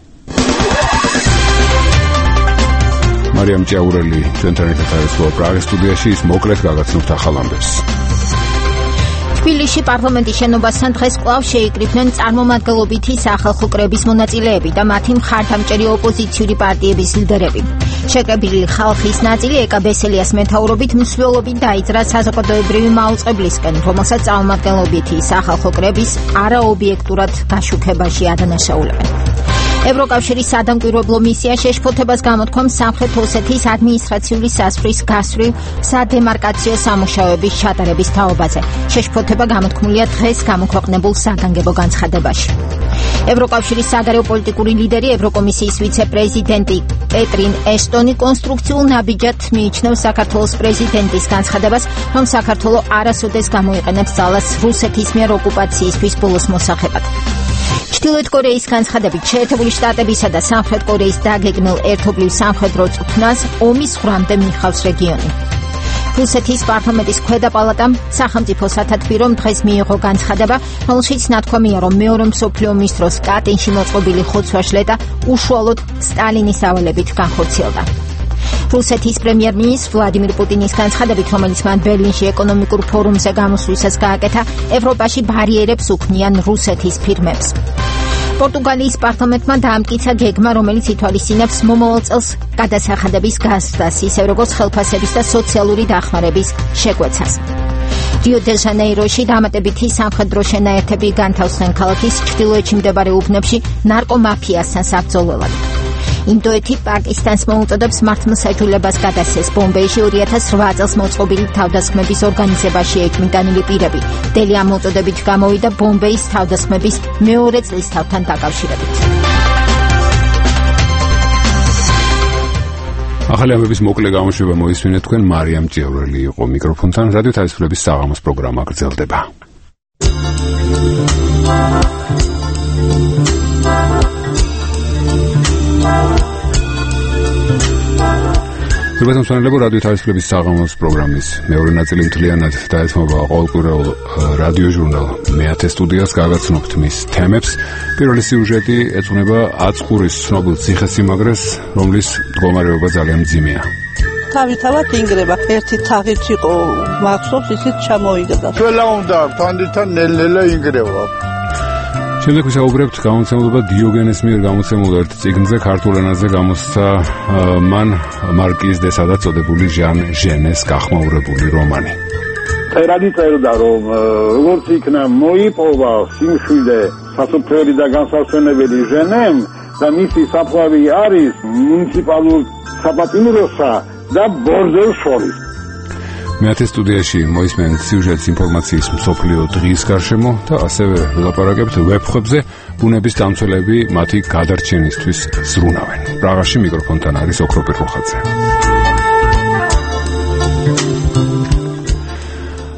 მარიამ ჭიაურელი ჩვენთან ერთად არის პრაღის სტუდიაში, ის მოკლედ გაგაცნობთ ახალ ამბებს. თბილისში პარლამენტის შენობასთან დღეს კვლავ შეიკრიბნენ წარმომადგენლობითი სახალხო კრების მონაწილეები და მათი მხარდამჭერი ოპოზიციური პარტიების ლიდერები. შეკრებილი ხალხის ნაწილი ეკა ბესელიას მეთაურობით მსვლელობით დაიძრა საზოგადოებრივი მაუწყებლისკენ, რომელსაც წარმომადგენლობითი სახალხო კრების არაობიექტურად გაშუქებაში ადანაშაულებენ. ევროკავშირის სადამკვირვებლო მისია შეშფოთებას გამოთქვამს სამხრეთ ოსეთის ადმინისტრაციული საზღვრის გასწვრივ სადემარკაციო სამუშაოების ჩატარების თაობაზე. შეშფოთება გამოთქმულია დღეს გამოქვეყნებულ საგანგებო განცხადებაში. ევროკავშირის საგარეო პოლიტიკური ლიდერი, ევროკომისიის ვიცე-პრეზიდენტი პეტრინ ეშტონი კონსტრუქციულ ნაბიჯად მიიჩნევს საქართველოს პრეზიდენტის განცხადებას, რომ საქართველო არასოდეს გამოიყენებს ძალას რუსეთის მიერ ოკუპაციისთვის ბოლოს მოსახებად. ჩრდილოეთ კორეის განცხადებით შეერთებული შტატებისა და სამხრეთ კორეის დაგეგმილ ერთობლივ სამხედრო წვრთნას ომის ხრამდე მიჰყავს რეგიონი. რუსეთის პარლამენტის ქვედა პალატამ სახელმწიფო სათათბირო დღეს მიიღო განცხადება, რომელშიც ნათქვამია, რომ მეორე მსოფლიო ომის დროს კატინში მოწყობილი ხოცვა-შლეტა უშუალოდ სტალინის ავალებით განხორციელდა. რუსეთის პრემიერ-მინისტრ ვლადიმირ პუტინის განცხადებით, რომელიც მან ბერლინში ეკონომიკურ ფორუმზე გამოსვლისას გააკეთა, ევროპაში ბარიერებს უქმნიან რუსეთის ფირმებს. პორტუგალიის პარლამენტმა დაამტკიცა გეგმა, რომელიც ითვალისწინებს მომავალ წელს გადასახადების გაზრდას, ისე როგორც ხელფასების და სოციალური დახმარების შეკვეცას. რიო-დე-ჟანეიროში დამატებითი სამხედრო შენაერთები განთავსდნენ ქალაქის ჩრდილოეთში მდებარე უბნებში ნარკომაფიასთან საბრძოლველად. ინდოეთი პაკისტანს მოუწოდებს მართლმსაჯულებას გადასცეს ბომბეიში ორი ათას რვა წელს მოწყობილი თავდასხმების ორგანიზებაში ეჭვმიტანილი პირები. დელი ამ მოწოდებით გამოვიდა ბომბეის თავდასხმების მეორე წლისთავთან დაკავშირებით. ახალი ამბების მოკლე გამოშვება მოისმინეთ თქვენ. მარიამ ჭიაურელი იყო მიკროფონთან. რადიო თავისუფლების საღამოს პროგრამა გრძელდება. ზოგადად მსმენელებო, რადიო თავისუფლების საღამოს პროგრამის მეორე ნაწილი მთლიანად დაეთმობა ყოველკვირეულ რადიო ჟურნალ მეათე სტუდიას, გაგაცნობთ მის თემებს. პირველი სიუჟეტი ეძღვნება აწყურის ცნობილ ციხესიმაგრეს, რომლის მდგომარეობა ძალიან მძიმეა. თავი-თავად ინგრება, ერთი თაღით იყო მახსოვს, ისიც ჩამოიგდა. ყველა უნდა თანდითან ნელ-ნელა ინგრევა. შემდეგ ვისაუბრებთ გამოცემულობა დიოგენეს მიერ გამოცემულ ერთ წიგნზე, ქართულ ენაზე გამოსცა მან მარკიზ დე სადაც წოდებული ჟან ჟენეს გახმაურებული რომანი. წერადი წერდა, რომ როგორც იქნა მოიპოვა სიმშვიდე სასოფლელი და განსასვენებელი ჟენემ და მისი საფლავი არის მუნიციპალურ საპატიმროსა და ბორზელს შორის. მეათე სტუდიაში მოისმენთ სიუჟეტის ინფორმაციის მსოფლიო დღის გარშემო და ასევე ვილაპარაკებთ ვებხვებზე, ბუნების დამცველები მათი გადარჩენისთვის ზრუნავენ. პრაღაში მიკროფონთან არის ოქროპირ რუხაძე.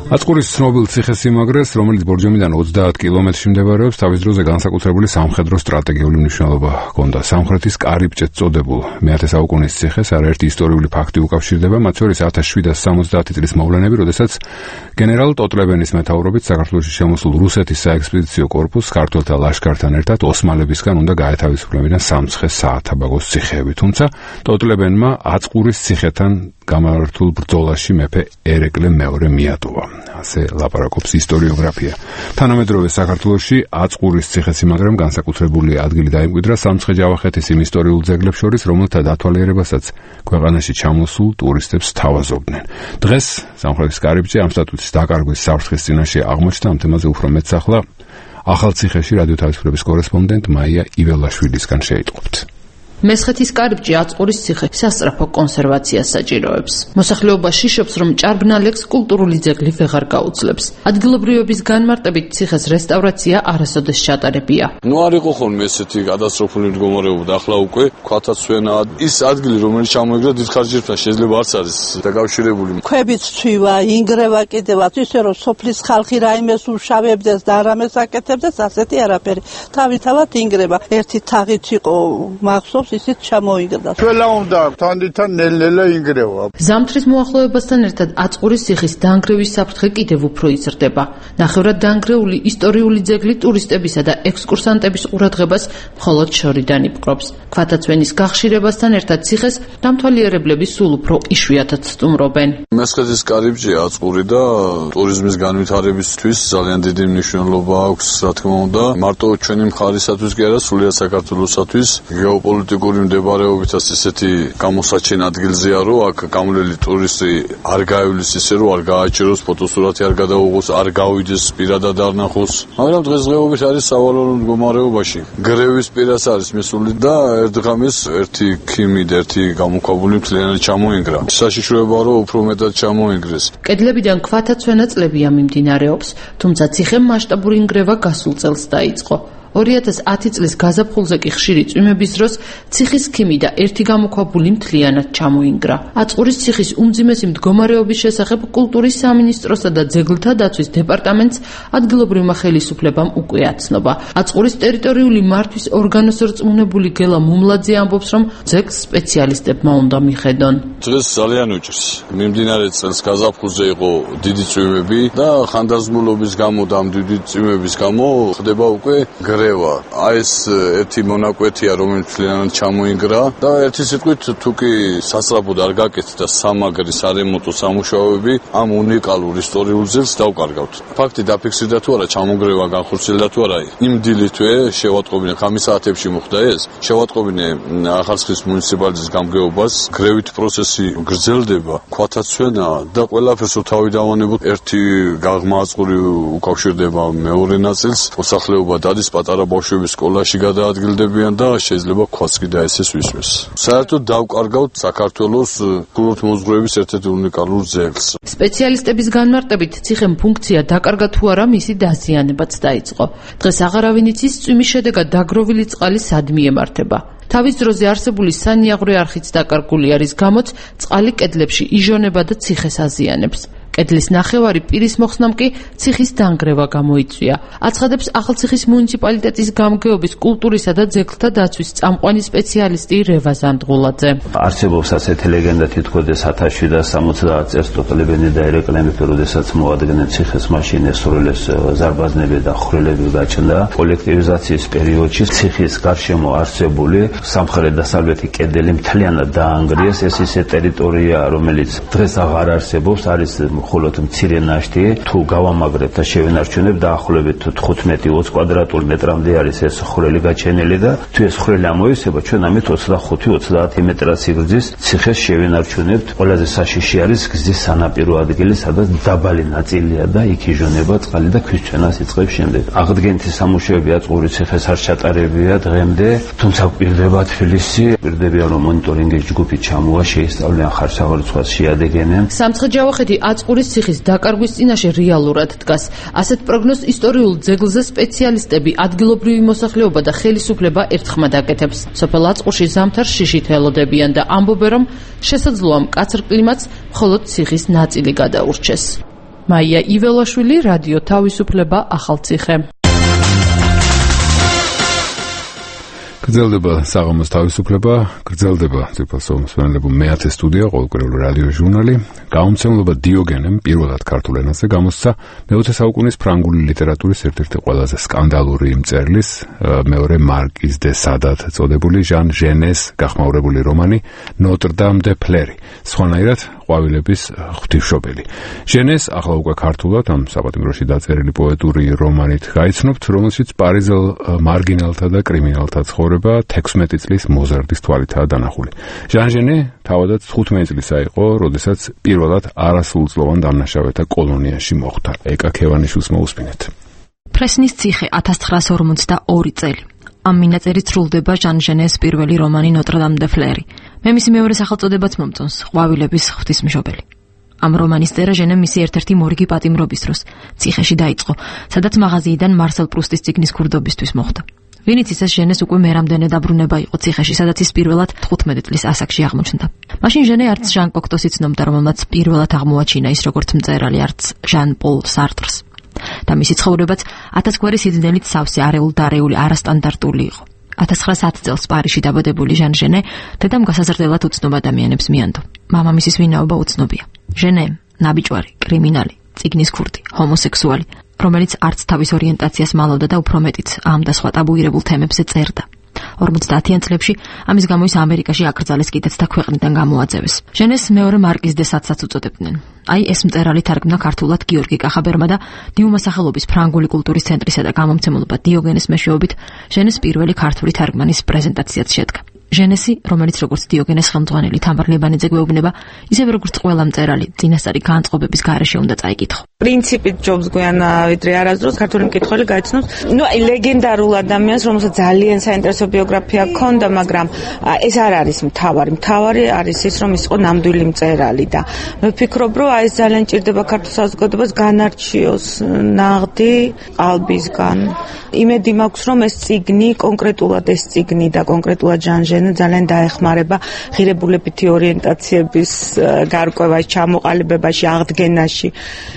აწყურის ცნობილ ციხესიმაგრეს, რომელიც ბორჯომიდან ოცდაათ კილომეტრში მდებარეობს, თავის დროზე განსაკუთრებული სამხედრო სტრატეგიული მნიშვნელობა ჰქონდა. სამხრეთის კარიბჭეც წოდებულ მეათე საუკუნის ციხეს არაერთი ისტორიული ფაქტი უკავშირდება, მათ შორის ათას შვიდას სამოცდაათი წლის მოვლენები, როდესაც გენერალ ტოტლებენის მეთაურობით საქართველოში შემოსულ რუსეთის საექსპედიციო კორპუსს ქართველთა ლაშქართან ერთად ოსმალებისგან უნდა გაეთავისუფლებინა სამცხე საათაბაგოს ციხეები, თუმცა ტოტლებენმა აწყურის ციხეთან გამართულ ბრძოლაში მეფე ერეკლე მეორე მიატოვა. ასე ლაპარაკობს ისტორიოგრაფია. თანამედროვე საქართველოში აწყურის ციხესიმაგრემ განსაკუთრებული ადგილი დაიმკვიდრა სამცხე-ჯავახეთის იმ ისტორიულ ძეგლებს შორის, რომელთა დათვალიერებასაც ქვეყანაში ჩამოსულ ტურისტებს თავაზობდნენ. დღეს სამხრეთის კარიბჭე ამ სტატუსის დაკარგვის საფრთხის წინაშე აღმოჩნდა. ამ თემაზე უფრო მეტს ახლა ახალციხეში რადიო თავისუფლების კორესპონდენტ მაია იველაშვილისგან შეიტყობთ. მესხეთის კარიბჭე აწყურის ციხე სასწრაფო კონსერვაციას საჭიროებს. მოსახლეობა შიშობს, რომ ჭარბნალექს კულტურული ძეგლი ვეღარ გაუძლებს. ადგილობრივების განმარტებით ციხეს რესტავრაცია არასოდეს ჩატარებია. ნუ არ იყო ხოლმე ესეთი კატასტროფული მდგომარეობა და ახლა უკვე ქვათაცვენა ის ადგილი, რომელიც ჩამოიგდა დიდ ხარჯებთან, შეიძლება არც არის დაკავშირებული. ქვებიც ცვივა, ინგრევა კიდევაც, ისე რომ სოფლის ხალხი რაიმეს უშავებდეს და რამეს აკეთებდეს, ასეთი არაფერი. თავისთავად ინგრევა. ერთი თაღიც იყო მახსოვს ისიც ჩამოიგდა. ჩვენა უნდა თანდითან ნელ-ნელა ინგრევა. ზამთრის მოახლოებასთან ერთად აწყურის ციხის დანგრევის საფრთხე კიდევ უფრო იზრდება. ნახევრად დანგრეული ისტორიული ძეგლი ტურისტებისა და ექსკურსანტების ყურადღებას მხოლოდ შორიდან იპყრობს. ქვათაცვენის გახშირებასთან ერთად ციხეს დამთვალიერებლები სულ უფრო იშვიათად სტუმრობენ. მესხეთის კარიბჭე აწყური და ტურიზმის განვითარებისთვის ძალიან დიდი მნიშვნელობა აქვს, რა თქმა უნდა. მარტო ჩვენი მხარისათვის კი არა, სულიად საქართველოსათვის გეოპოლიტიკური მდებარეობითაც ისეთი გამოსაჩენ ადგილზეა, რომ აქ გამლელი ტურისტი არ გაივლის ისე, რომ არ გააჭიროს, ფოტოსურათი არ გადაუღოს, არ გავიდეს, პირადად არ ნახოს. მაგრამ დღესდღეობით არის სავალალო მდგომარეობაში. გრევის პირას არის მისული და ერთდღამის ერთი ქიმი და ერთი გამოქვაბული მთლიანად ჩამოინგრა. საშიშროებაა, რომ უფრო მეტად ჩამოინგრეს. კედლებიდან ქვათაცვენა წლებია მიმდინარეობს, თუმცა ციხემ მასშტაბური ინგრევა გასულ წელს დაიწყო. ორი ათას ათი წლის გაზაფხულზე კი ხშირი წვიმების დროს ციხის ქიმი და ერთი გამოქვაბული მთლიანად ჩამოინგრა. აწყურის ციხის უმძიმესი მდგომარეობის შესახებ კულტურის სამინისტროსა და ძეგლთა დაცვის დეპარტამენტს ადგილობრივმა ხელისუფლებამ უკვე აცნობა. აწყურის ტერიტორიული მართვის ორგანოს რწმუნებული გელა მუმლაძე ამბობს, რომ ძეგლს სპეციალისტებმა უნდა მიხედონ. დღეს ძალიან უჭირს. მიმდინარე წელს გაზაფხულზე იყო დიდი წვიმები და ხანდაზმულობის გამო და ამ დიდი წვიმების გამო ხდება უკვე გრევა. აი ეს ერთი მონაკვეთია, რომელიც მთლიანად ჩამოინგრა და ერთი სიტყვით თუ კი სასწრაფოდ არ გაკეთდა სამაგრის არემონტო სამუშაოები, ამ უნიკალურ ისტორიულ ძეგლს დავკარგავთ. ფაქტი დაფიქსირდა თუ არა, ჩამონგრევა განხორციელდა თუ არა, იმ დილითვე შევატყობინე ხამის საათებში მოხდა ეს. შევატყობინე ახალციხის მუნიციპალიტეტის გამგეობას, გრევით პროცესი გრძელდება, ქვათაცვენა და ყველაფერს თავი დავანებოთ. ერთი გაღმა აწყური უკავშირდება მეორე ნაწილს, მოსახლეობა დადის პატარა ბავშვები სკოლაში გადაადგილდებიან და შეიძლება ქვაც კი დაესეს ვისმეს. საერთოდ დავკარგავთ საქართველოს კულტურმოზღვრების ერთ-ერთ უნიკალურ ძეგლს. სპეციალისტების განმარტებით ციხემ ფუნქცია დაკარგა თუ არა, მისი დაზიანებაც დაიწყო. დღეს აღარავინ იცის წვიმის შედეგად დაგროვილი წყალი სად მიემართება. თავის დროზე არსებული სანიაღვრე არხიც დაკარგული არის, გამოც წყალი კედლებში იჟონება და ციხეს აზიანებს. კედლის ნახევარი პირის მოხსნამ კი ციხის დანგრევა გამოიწვია. აცხადებს ახალციხის მუნიციპალიტეტის გამგეობის კულტურისა და ძეგლთა დაცვის წამყვანი სპეციალისტი რევაზ ანდღულაძე. არსებობს ასეთი ლეგენდა, თითქოს ათას შვიდას სამოცდაათ წელს ტოტლებენი და ერეკლე მეფე, როდესაც მოადგენენ ციხეს, მაშინ ესროლეს ზარბაზნები და ხვრელები გაჩნდა. კოლექტივიზაციის პერიოდში ციხის გარშემო არსებული სამხრეთ-დასავლეთი კედელი მთლიანად დაანგრიეს. ეს ისე ტერიტორია, რომელიც დღეს აღარ არსებობს, არის მხოლოდ მცირე ნაშთი. თუ გავამაგრებთ და შევენარჩუნებთ, დაახლოებით თხუთმეტი ოცი კვადრატული მეტრამდე არის ეს ხვრელი გაჩენილი და თუ ეს ხვრელი ამოიცება, ჩვენ ამით ოცდახუთი ოცდაათი მეტრად სიგრძის ციხეს შევენარჩუნებთ. ყველაზე საშიში არის გზის სანაპირო ადგილი, სადაც დაბალი ნაწილია და იქ იჟონება წყალი და ქვის ჩვენას იწყებს შემდეგ. აღდგენითი სამუშაოები აწყურის ციხეს არ ჩატარებია დღემდე, თუმცა გვპირდება თბილისი, გვპირდებიან რომ მონიტორინგის ჯგუფი ჩამოვა, შეისწავლიან ხარსაღორცხვას, შეადეგენენ. სამცხე-ჯავახეთი აწყურის ციხის დაკარგვის წინაშე რეალურად დგას. ასეთ პროგნოზს ისტორიულ ძეგლზე სპეციალისტები, ადგილობრივი მოსახლეობა და ხელისუფლება ერთხმად აკეთებს. სოფელ აწყურში ზამთარს შიშით ელოდებიან და ამბობენ, რომ შესაძლოა მკაცრ კლიმატს მხოლოდ ციხის ნაწილი გადაურჩეს. მაია იველაშვილი, რადიო თავისუფლება, ახალციხე. გრძელდება საღამოს თავისუფლება, გრძელდება ძვირფასო მსმენელებო მეათე სტუდია, ყოველკვირეული რადიო ჟურნალი. გამომცემლობა დიოგენემ პირველად ქართულ ენაზე გამოსცა მეოცე საუკუნის ფრანგული ლიტერატურის ერთ-ერთი ყველაზე სკანდალური მწერლის, მეორე მარკიზ დე სადად წოდებული ჟან ჟენეს გახმაურებული რომანი ნოტრ-დამ დე ფლერი, სხვანაირად ყვავილების ღვთისმშობელი. ჟენეს ახლა უკვე ქართულად ამ საპატიმროში დაწერილი პოეტური რომანით გაიცნობთ, რომელშიც პარიზელ მარგინალთა და კრიმინალთა ცხოვრება თექვსმეტი წლის მოზარდის თვალითაა დანახული. ჟან ჟენე თავადაც თხუთმეტი წლისა იყო, როდესაც პირველად არასრულწლოვან დამნაშავეთა კოლონიაში მოხვდა. ეკა ქევანიშვილს მოусმინეთ. პრესნის ციხე ათას ცხრაასი ორმოცდაორი წელი. ამ მინაწერით სრულდება ჟან ჟენეს პირველი რომანი ნოტრ-დამ დე ფლერი. მე მისი მეორე სახელწოდებაც მომწონს, ყვავილების ღვთისმშობელი. ამ რომანის წერა ჟენემ მისი ერთ-ერთი მორიგი პატიმრობის დროს ციხეში დაიწყო, სადაც მაღაზიიდან მარსელ პრუსტის წიგნის ქურდობისთვის მოხვდა. ვინც იცის ჟენეს უკვე მერამდენე დაბრუნება იყო ციხეში, სადაც ის პირველად თხუთმეტი წლის ასაკში აღმოჩნდა. მაშინ ჟენე არც ჟან კოქტოს იცნობდა, რომელმაც პირველად აღმოაჩინა ის როგორც მწერალი, არც ჟან პოლ სარტრს. და მისი ცხოვრებაც ათასგვარი სიძნელით სავსე, არეულ და არეული, არასტანდარტული იყო. ათას ცხრაასი ათი წელს პარიზში დაბადებული ჟან ჟენე დედამ გასაზრდელად უცნობ ადამიანებს მიანდო. მამამისის ვინაობა უცნობია. ჟენე ნაბიჯვარი, კრიმინალი, წიგნის ქურდი, ჰომოსექსუალი, რომელიც არც თავის ორიენტაციას მალავდა და უფრო მეტიც ამ და სხვა ტაბუირებულ თემებზე წერდა. ორმოცდაათიან წლებში ამის გამო ის ამერიკაში აკრძალეს კიდეც და ქვეყნიდან გამოაძევეს. ჟენეს მეორე მარკიზ დე სადსაც უწოდებდნენ. აი ეს მწერალი თარგმნა ქართულად გიორგი კახაბერმა და დიუმა სახელობის ფრანგული კულტურის ცენტრისა და გამომცემლობა დიოგენეს მეშვეობით ჟენეს პირველი ქართული თარგმანის პრეზენტაციაც შედგა. ჟენესი, რომელიც როგორც დიოგენეს ხელმძღვანელი თამარ ლებანიძე გვეუბნება, ისევე როგორც ყველა მწერალი, წინასწარი განწყობების გარეშე უნდა წაიკითხო. პრინციპით ჯობს გვიან ვიდრე არასდროს ქართული მკითხველი გაიცნობს. ნუ აი ლეგენდარულ ადამიანს, რომელსაც ძალიან საინტერესო ბიოგრაფია ჰქონდა, მაგრამ ეს არ არის მთავარი. მთავარი არის ის, რომ ის იყო ნამდვილი მწერალი და მე ვფიქრობ, რომ აი ეს ძალიან ჭირდება ქართულ საზოგადოებას განარჩიოს ნაღდი ყალბისგან. იმედი მაქვს, რომ ეს წიგნი, კონკრეტულად ეს წიგნი და კონკრეტულად ჟან ჟენე ძალიან დაეხმარება ღირებულებითი ორიენტაციების გარკვევაში, ჩამოყალიბებაში, აღდგენაში.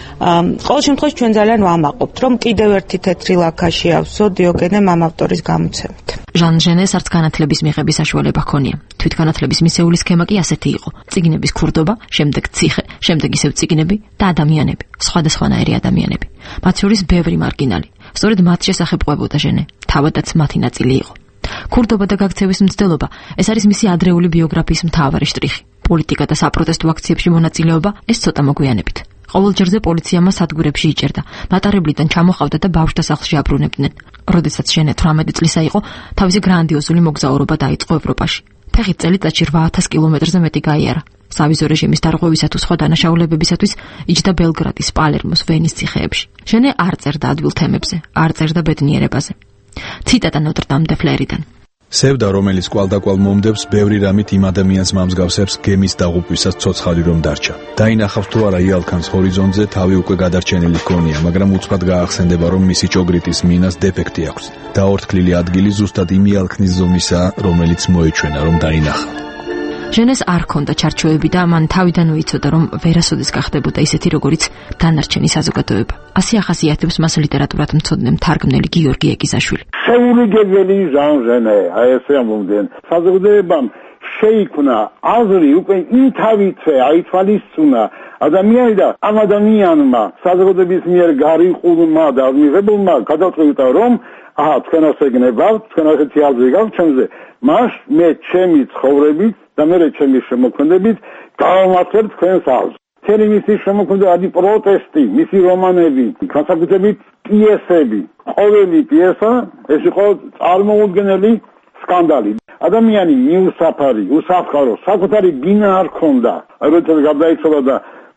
ყოველ შემთხვევაში ჩვენ ძალიან ვამაყობთ, რომ კიდევ ერთი თეთრი ლაქა შეავსო დიოგენემ ამ ავტორის გამოცემით. ჟან ჟენეს არც განათლების მიღების საშუალება ჰქონია. თვითგანათლების მისეული სქემა კი ასეთი იყო: წიგნების ქურდობა, შემდეგ ციხე, შემდეგ ისევ წიგნები და ადამიანები, სხვადასხვანაირი ადამიანები. მათ შორის ბევრი მარგინალი. სწორედ მათ შესახებ ყვებოდა ჟენე, თავადაც მათი ნაწილი იყო. ქურდობა და გაქცევის მცდელობა, ეს არის მისი ადრეული ბიოგრაფიის მთავარი შტრიხი. პოლიტიკა და საპროტესტო აქციებში მონაწილეობა, ეს ცოტა მოგვიანებით. ყოველ ჯერზე პოლიცია მას სადგურებში იჭერდა. მატარებლიდან ჩამოყავდა და ბავშვთა სახლში აბრუნებდნენ. როდესაც ჟენე თვრამეტი წლისა იყო, თავისი გრანდიოზული მოგზაურობა დაიწყო ევროპაში. ფეხით წელიწადში რვა ათას კილომეტრზე მეტი გაიარა. სავიზო რეჟიმის დარღვევისა თუ სხვა დანაშაულებებისათვის იჯდა ბელგრადის, პალერმოს, ვენის ციხეებში. ჟენე არ წერდა ადვილ თემებზე, არ წერდა ბედნიერებაზე. ციტატა ნოტრ-დამ დე ფლერიდან. სევდა, რომელიც კვალდაკვალ მომდებს, ბევრი რამით იმ ადამიანს მამსგავსებს გემის დაღუპვისას ცოცხალი რომ დარჩა. დაინახავს თუ არა იალქანს ჰორიზონტზე, თავი უკვე გადარჩენილი ჰქონია, მაგრამ უცბად გაახსენდება, რომ მისი ჭოგრიტის მინას დეფექტი აქვს. დაორთქლილი ადგილი ზუსტად იმ იალქნის ზომისაა, რომელიც მოეჩვენა, რომ დაინახა. ჟენეს არ ჰქონდა ჩარჩოები და მან თავიდანვე იცოდა, რომ ვერასოდეს გახდებოდა ისეთი, როგორიც დანარჩენი საზოგადოება. ასე ახასიათებს მას ლიტერატურად მცოდნე მთარგმნელი გიორგი ეკიზაშვილი. შეურიგებელი ჟან ჟენე, აი ესე ამბობდნენ. საზოგადოებამ შეიქმნა აზრი უკვე იმ თავიცე აითვალისწუნა ადამიანი და ამ ადამიანმა საზოგადოების მიერ გარიყულმა და მიღებულმა გადაწყვიტა, რომ აჰა, თქვენ ასე გნებავთ, თქვენ ასეთი აზრი გაქვთ ჩემზე. მას მე ჩემი ცხოვრებით და მე ჩემი შემოქმედებით გავამართლებ თქვენს აზრს. მთელი მისი შემოქმედება პროტესტი, მისი რომანები, განსაკუთრებით პიესები. ყოველი პიესა ეს იყო წარმოუდგენელი სკანდალი. ადამიანი მიუსაფარი, უსაფხარო, საკუთარი ბინა არ ჰქონდა. როდესაც გარდაიცვალა და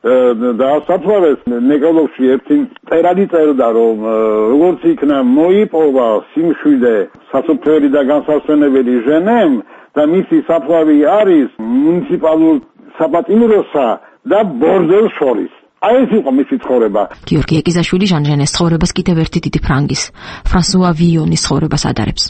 დაასაფლავეს ნეკროლოგში ერთი მწერალი წერდა, რომ როგორც იქნა მოიპოვა სიმშვიდე სასופველი და განსასვენებელი ჟენემ და მისი საფლავი არის მუნიციპალურ საპატიმროსა და ბორდელ შორის. აი ეს იყო მისი ცხოვრება. გიორგი ეკიზაშვილი ჟან ჟენეს ცხოვრებას კიდევ ერთი დიდი ფრანგის, ფრანსუა ვიონის ცხოვრებას ადარებს.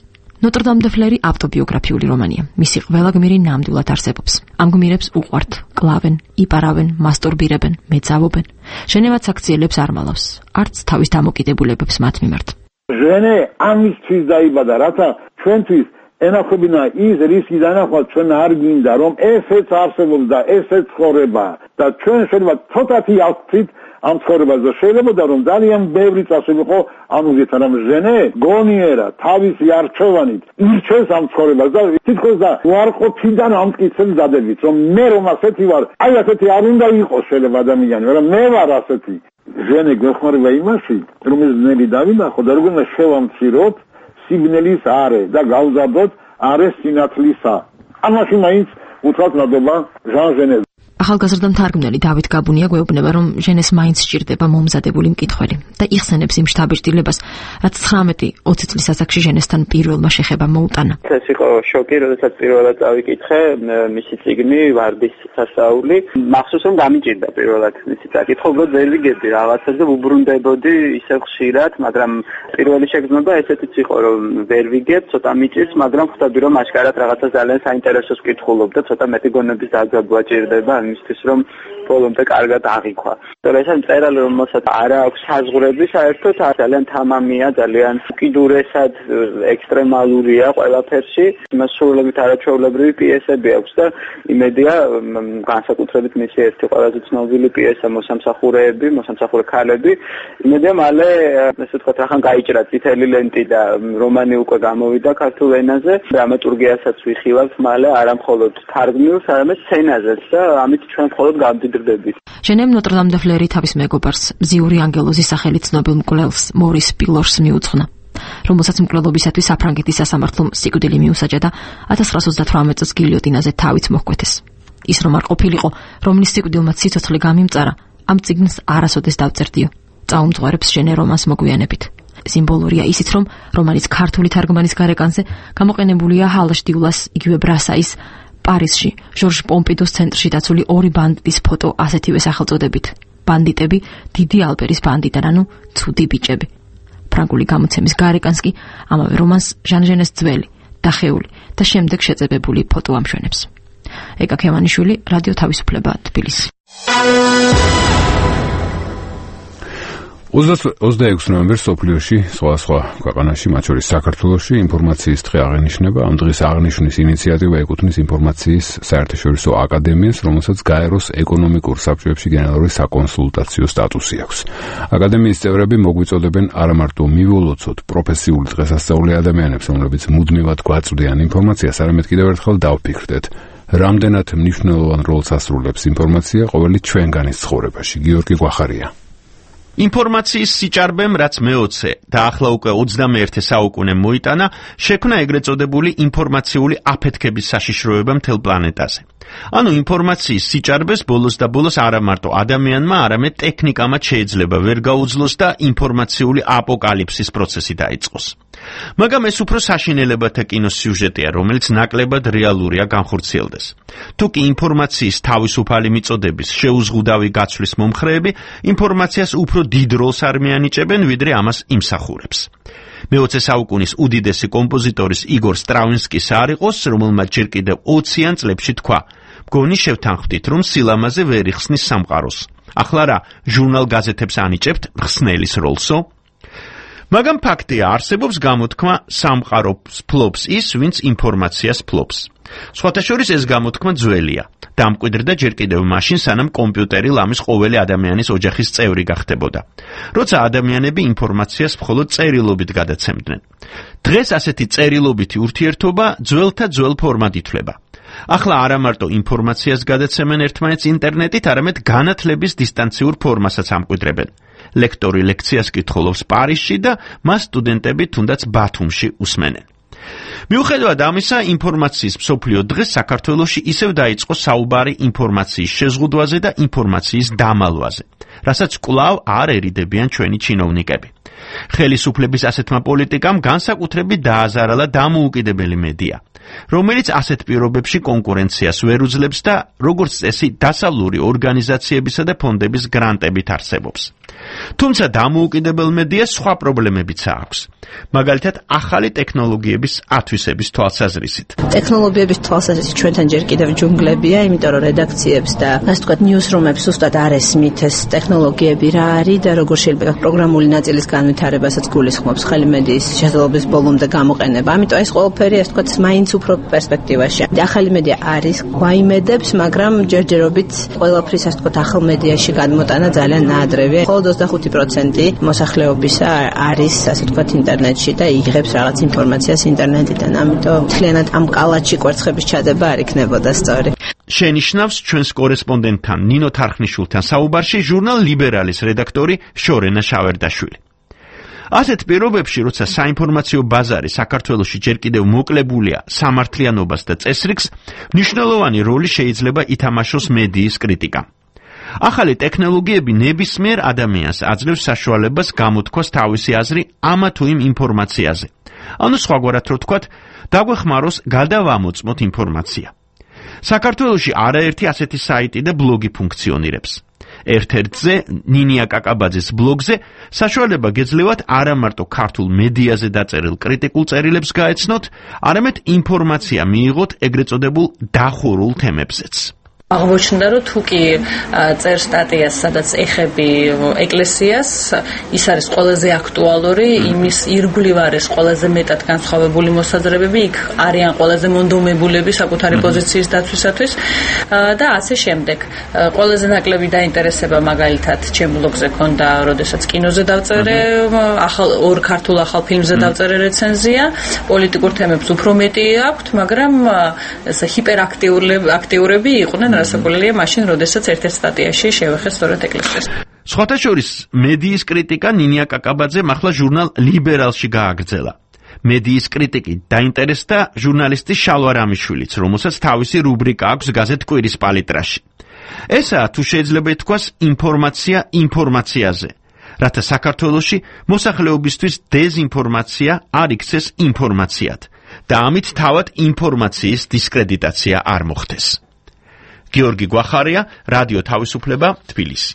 ნოტრ-დამ-დე-ფლერი ავტობიოგრაფიული რომანია. მისი ყველა გმირი ნამდვილად არსებობს. ამ გმირებს უყვართ, კლავენ, იპარავენ, მასტურბირებენ, მეძავობენ. ჟენევაც აქციელებს არ მალავს, არც თავის დამოკიდებულებებს მათ მიმართ. ჟენე ამისთვის დაიბადა, რათა ჩვენთვის ენახებინა ის რისი დანახვა ჩვენ არ გვინდა, რომ ესეც არსებობს და ესეც ცხოვრება და ჩვენ შეიძლება ცოტათი ავთით ამ ცხოვრებაზე შეიძლება რომ ძალიან ბევრი წასულიყო ამ უზეთან ამ ჟენე გონიერა თავისი არჩევანით ირჩევს ამ ცხოვრებას და თითქოს და უარყოფიდან ამ მტკიცებს დადებით რომ მე რომ ასეთი ვარ აი ასეთი არ უნდა იყოს შეიძლება ადამიანი მაგრამ მე ვარ ასეთი ჟენე გვეხმარება იმაში რომ ეს ძნელი დავინახო და როგორ უნდა შევამციროთ სიგნალის არე და გავზარდოთ არე სინათლისა ამაში მაინც უთხრათ ნადობა ჟან ჟენე ახალგაზრდა მთარგმნელი დავით გაბუნია გვეუბნება, რომ ჟენეს მაინც სჭირდება მომზადებული მკითხველი და იხსენებს იმ შთაბეჭდილებას, რაც ცხრამეტი ოცი წლის ასაკში ჟენესთან პირველმა შეხებამ მოუტანა. ეს იყო შოკი, როდესაც პირველად წავიკითხე მისი წიგნი ვარდის სასაული. მახსოვს რომ გამიჭირდა პირველად მისი წაკითხვა, უბრალოდ ვერ ვიგებდი რაღაცას და უბრუნდებოდი ისევ ხშირად, მაგრამ პირველი შეგრძნება ესეთიც იყო, რომ ვერ ვიგებ, ცოტა მიჭირს, მაგრამ ხვდები რომ აშკარად რაღაცა ძალიან საინტერესოს კითხულობ და ცოტა მეტი გონების დაგზავნა ჭირდება. იმისთვის რომ ბოლომდე კარგად აღიქვა. თორე ეს მწერალი რომელსაც არ აქვს საზღვრები საერთოდ ძალიან თამამია, ძალიან უკიდურესად ექსტრემალურია ყველაფერში. იმას სრულებით არაჩვეულებრივი პიესები აქვს და იმედია განსაკუთრებით მისი ერთი ყველაზე ცნობილი პიესა მოსამსახურეები, მოსამსახურე ქალები. იმედია მალე ესე ვთქვათ ახან გაიჭრა წითელი ლენტი და რომანი უკვე გამოვიდა ქართულ ენაზე. დრამატურგიასაც ვიხილავთ მალე არა მხოლოდ თარგმნილს, არამედ სცენაზეც და ამით ჩვენ მხოლოდ გამდიდრდებით. ჟენემ ნოტრ-დამ-დე-ფლერი თავის მეგობარს, მზიური ანგელოზის სახელით ცნობილ მკვლელს მორის პილორს მიუძღვნა, რომელსაც მკვლელობისათვის საფრანგეთის სასამართლომ სიკვდილი მიუსაჯა და ათას ცხრაას ოცდათვრამეტ წელს გილიოტინაზე თავით მოჰკვეთეს. ის რომ არ ყოფილიყო, რომლის სიკვდილმა ციცოცხლე გამიმწარა, ამ წიგნს არასოდეს დავწერდიო. წაუმძღვარებს ჟენე რომანს მოგვიანებით. სიმბოლურია ისიც, რომ რომანის ქართული თარგმანის გარეკანზე გამოყენებულია ჰალაშ დილას, იგივე ბრასაის პარიზში, ჟორჟ პომპიდოს ცენტრში დაცული ორი ბანდიტის ფოტო ასეთივე სახელწოდებით. ბანდიტები, დიდი ალბერის ბანდიტა, ანუ ცუდი ბიჭები. ფრანგული გამოცემის გარეკანს კი ამავე რომანს ჟან ჟენეს ძველი, დახეული და შემდეგ შეწებებული ფოტო ამშვენებს. ეკა ქემანიშვილი, რადიო თავისუფლება, თბილისი. ოცდაექვსი ნოემბერს სოფლიოში სხვადასხვა ქვეყანაში, მათ შორის საქართველოში ინფორმაციის დღე აღენიშნება. ამ დღის აღნიშვნის ინიციატივა ეკუთვნის ინფორმაციის საერთაშორისო აკადემიას, რომელსაც გაეროს ეკონომიკურ საბჭოებში გენერალური საკონსულტაციო სტატუსი აქვს. აკადემიის წევრები მოგვიწოდებენ არა მარტო მივლოცოთ პროფესიული დღესასწაული ადამიანებს, რომლებიც მუდმივად გვაწვდიან ინფორმაციას, არამედ კიდევ ერთხელ დავფიქრდეთ, რამდენად მნიშვნელოვან როლს ასრულებს ინფორმაცია ყოველი ჩვენგანის ცხოვრებაში. გიორგი გვახარია. ინფორმაციის სიჭარბემ, რაც მეოცე და ახლა უკვე ოცდამეერთე საუკუნემ მოიტანა, შექმნა ეგრეთ წოდებული ინფორმაციული აფეთქების საშიშროება მთელ პლანეტაზე. ანუ ინფორმაციის სიჭარბეს ბოლოს და ბოლოს არა მარტო ადამიანმა, არამედ ტექნიკამაც შეიძლება ვერ გაუძლოს და ინფორმაციული აპოკალიფსის პროცესი დაიწყოს. მაგრამ ეს უფრო საშინელებათა კინოს სიუჟეტია, რომელიც ნაკლებად რეალურია განხორციელდეს. თუკი ინფორმაციის თავისუფალი მიწოდების შეუზღუდავი გაცვლის მომხრეები ინფორმაციას უფრო დიდ როლს არ მიანიჭებენ, ვიდრე ამას იმსახურებს. მეოცე საუკუნის უდიდესი კომპოზიტორის იგორ სტრავინსკის არ იყოს, რომელმაც ჯერ კიდევ ოციან წლებში თქვა: მგონი შევთანხმდით, რომ სილამაზე ვერ იხსნის სამყაროს. ახლა რა, ჟურნალ გაზეთებს ანიჭებთ ხსნელის როლსო? მაგრამ ფაქტია, არსებობს გამოთქმა სამყაროს ფლობს ის, ვინც ინფორმაციას ფლობს. სხვათა შორის ეს გამოთქმა ძველია. დამკვიდრდა ჯერ კიდევ მაშინ, სანამ კომპიუტერი ლამის ყოველი ადამიანის ოჯახის წევრი გახდებოდა. როცა ადამიანები ინფორმაციას მხოლოდ წერილობით გადაცემდნენ. დღეს ასეთი წერილობითი ურთიერთობა ძველთა ძველ ფორმად ითვლება. ახლა არა მარტო ინფორმაციას გადაცემენ ერთმანეთს ინტერნეტით, არამედ განათლების დისტანციურ ფორმასაც ამკვიდრებენ. ლექტორი ლექციას კითხულობს პარიზში და მას სტუდენტები თუნდაც ბათუმში უსმენენ. მიუხედავად ამისა, ინფორმაციის მსოფლიო დღეს საქართველოში ისევ დაიწყო საუბარი ინფორმაციის შეზღუდვაზე და ინფორმაციის დამალვაზე, რასაც კვლავ არ ერიდებიან ჩვენი ჩინოვნიკები. ხელისუფლების ასეთმა პოლიტიკამ განსაკუთრებით დააზარალა დამოუკიდებელი მედია, რომელიც ასეთ პირობებში კონკურენციას ვერ უძლებს და როგორც წესი დასავლური ორგანიზაციებისა და ფონდების გრანტებით არსებობს. თუმცა დამოუკიდებელ მედიას სხვა პრობლემებიც აქვს. მაგალითად, ახალი ტექნოლოგიების ათვისების თვალსაზრისით. ტექნოლოგიების თვალსაზრისით ჩვენთან ჯერ კიდევ ჯუნგლებია, იმიტომ რომ რედაქციებს და ასე ვთქვათ, ნიუსრუმებს უბრალოდ არ ესმით ეს ტექნოლოგიები რა არის და როგორ შეიძლება პროგრამული ნაწილის განვითარებასაც გულისხმობს ხელი მედიის შესაძლებლობის ბოლომდე გამოყენება. ამიტომ ეს ყველაფერი ასე ვთქვათ, მაინც უფრო პერსპექტივაში. ახალი მედია არის, გვაიმედებს, მაგრამ ჯერჯერობით ყველაფრის ასე ვთქვათ, ახალ მედიაში გადმოტანა ძალიან ნაადრევია. მხოლოდ ოცდახუთი პროცენტი მოსახლეობისა არის ასე ვთქვათ, ინტერნეტში და იღებს რაღაც ინფორმაციას ინტერნეტიდან. ამიტომ მთლიანად ამ კალათში კვერცხების ჩადება არ იქნებოდა სწორი. შენიშნავს ჩვენს კორესპონდენტთან ნინო თარხნიშვილთან საუბარში ჟურნალ ლიბერალის რედაქტორი შორენა შავერდაშვილი. ასეთ პირობებში, როცა საინფორმაციო ბაზარი საქართველოში ჯერ კიდევ მოკლებულია სამართლიანობას და წესრიგს, მნიშვნელოვანი როლი შეიძლება ითამაშოს მედიის კრიტიკამ. ახალი ტექნოლოგიები ნებისმიერ ადამიანს აძლევს საშუალებას გამოთქვას თავისი აზრი ამა თუ იმ ინფორმაციაზე. ანუ სხვაგვარად რო ვთქვათ, დაგვეხმაროს გადავამოწმოთ ინფორმაცია. საქართველოში არაერთი ასეთი საიტი და ბლოგი ფუნქციონირებს. ერთ-ერთზე, ნინია კაკაბაძის ბლოგზე, საშუალება გეძლევათ არა მარტო ქართულ მედიაზე დაწერილ კრიტიკულ წერილებს გაეცნოთ, არამედ ინფორმაცია მიიღოთ ეგრეთ წოდებულ დახურულ თემებზეც. აღმოჩნდა, რომ თუ კი წერ სტატიას, სადაც ეხები ეკლესიას, ის არის ყველაზე აქტუალური, იმის ირგვლივ არის ყველაზე მეტად განსხვავებული მოსაზრებები, იქ არიან ყველაზე მონდომებულები საკუთარი პოზიციის დაცვისათვის და ასე შემდეგ. ყველაზე ნაკლები დაინტერესება მაგალითად ჩემ ბლოგზე ქონდა, როდესაც კინოზე დავწერე, ახალ ორ ქართულ ახალ ფილმზე დავწერე რეცენზია, პოლიტიკურ თემებს უფრო მეტი აქვთ, მაგრამ ესე ჰიპერაქტიურები იყვნენ რასაკვირველია მაშინ, როდესაც ერთ-ერთ სტატიაში შევეხე სწორედ ეკლესიას. სხვათა შორის, მედიის კრიტიკა ნინია კაკაბაძემ ახლა ჟურნალ ლიბერალში გააგრძელა. მედიის კრიტიკით დაინტერესდა ჟურნალისტი შალვა რამიშვილიც, რომელსაც თავისი რუბრიკა აქვს გაზეთ კვირის პალიტრაში. ესაა, თუ შეიძლება ითქვას, ინფორმაცია ინფორმაციაზე, რათა საქართველოში მოსახლეობისთვის დეზინფორმაცია არ იქცეს ინფორმაციად და ამით თავად ინფორმაციის დისკრედიტაცია არ მოხდეს. გიორგი გვახარია, რადიო თავისუფლება, თბილისი.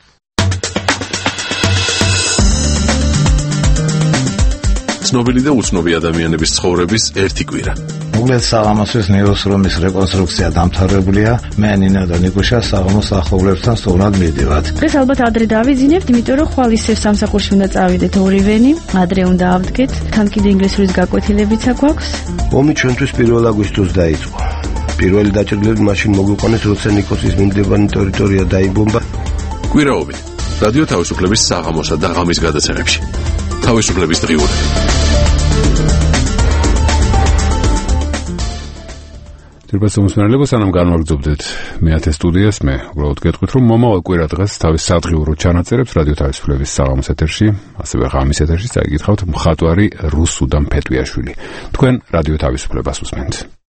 ცნობილი და უცნობი ადამიანების ცხოვრების ერთი კვირა. უგლეთ საღამოსის ნიუსრუმის რეკონსტრუქცია დამთავრებულია. მე ნინა და ნიკუშა საღამოს ახოვლებთან სწორად მივდივართ. დღეს ალბათ ადრე დავიძინებთ, იმიტომ რომ ხვალ ისევ სამსახურში უნდა წავიდეთ ორივენი, ადრე უნდა ავდგეთ. თან კიდე ინგლისურის გაკვეთილებიც აქვს. ომი ჩვენთვის პირველ აგვისტოს დაიწყო. პირველი დაჭრილები მაშინ მოგვიყვანეს, როცა ნიკოსის მიმდებარე ტერიტორია დაიბომბა. კვირაობით რადიო თავისუფლების საღამოსა და ღამის გადაცემებში. თავისუფლების დღიურები. დიახ, მოსმენელებო, სანამ განვაგრძობდეთ მეათე სტუდიას, მე უბრალოდ გეტყვით, რომ მომავალ კვირა დღეს თავის სადღიურო ჩანაწერებს რადიო თავისუფლების საღამოს ეთერში, ასევე ღამის ეთერში წაიგითხავთ მხატვარი რუსუდან ფეტვიაშვილი. თქვენ რადიო თავისუფლებას უსმენთ.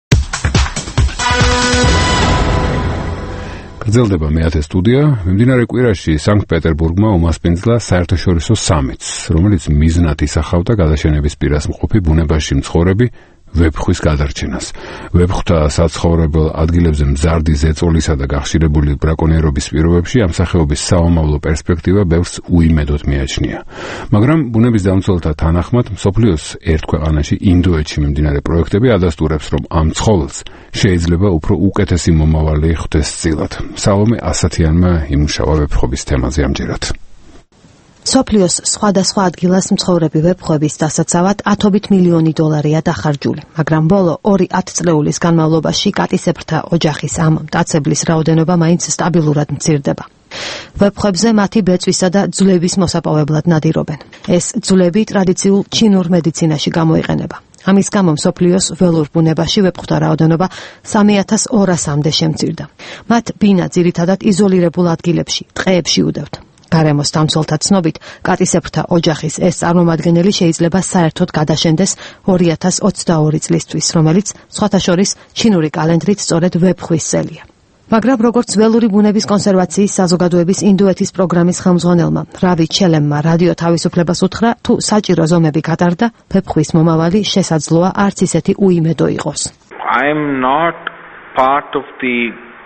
გრძელდება მეათე სტუდია. მიმდინარე კვირაში სანქტ-პეტერბურგმა უმასპინძლა საერთაშორისო სამიტს, რომელიც მიზნად ისახავდა გადაშენების პირას მყოფი ბუნებაში მცხოვრები ვეფხვის გადარჩენას. ვეფხვთა საცხოვრებელ ადგილებზე მზარდი ზეწოლისა და გახშირებული ბრაკონიერობის პირობებში ამ სახეობის საომავლო პერსპექტივა ბევრს უიმედოდ მიაჩნია. მაგრამ ბუნების დამცველთა თანახმად მსოფლიოს ერთ ქვეყანაში, ინდოეთში მიმდინარე პროექტები ადასტურებს, რომ ამ ცხოველს შეიძლება უფრო უკეთესი მომავალი ხვდეს წილად. სალომე ასათიანმა იმუშავა ვეფხვების თემაზე ამჯერად. სოფლიოს სხვადასხვა ადგილას მცხოვრები ვეფხვების დასაცავად ათობით მილიონი დოლარია დახარჯული, მაგრამ ბოლო ორი ათწლეულის განმავლობაში კატისებრთა ოჯახის ამ მტაცებლის რაოდენობა მაინც სტაბილურად მცირდება. ვეფხვებზე მათი ბეწვისა და ძვლების მოსაპოვებლად ნადირობენ. ეს ძვლები ტრადიციულ ჩინურ მედიცინაში გამოიყენება. ამის გამო მსოფლიოს ველურ ბუნებაში ვეფხვთა რაოდენობა სამი ათას ორასამდე შემცირდა. მათ ბინა ძირითადად იზოლირებულ ადგილებში, ტყეებში უდევთ. გარემოს დამცველთა ცნობით, კატისებრთა ოჯახის ეს წარმომადგენელი შეიძლება საერთოდ გადაშენდეს ორი ათას ოცდაორი წლისთვის, რომელიც სხვათა შორის ჩინური კალენდრით სწორედ ვეფხვის წელია. მაგრამ როგორც ველური ბუნების კონსერვაციის საზოგადოების ინდოეთის პროგრამის ხელმძღვანელმა რავი ჩელემმა რადიო თავისუფლებას უთხრა, თუ საჭირო ზომები გატარდა, ვეფხვის მომავალი შესაძლოა არც ისეთი უიმედო იყოს. I am not part of the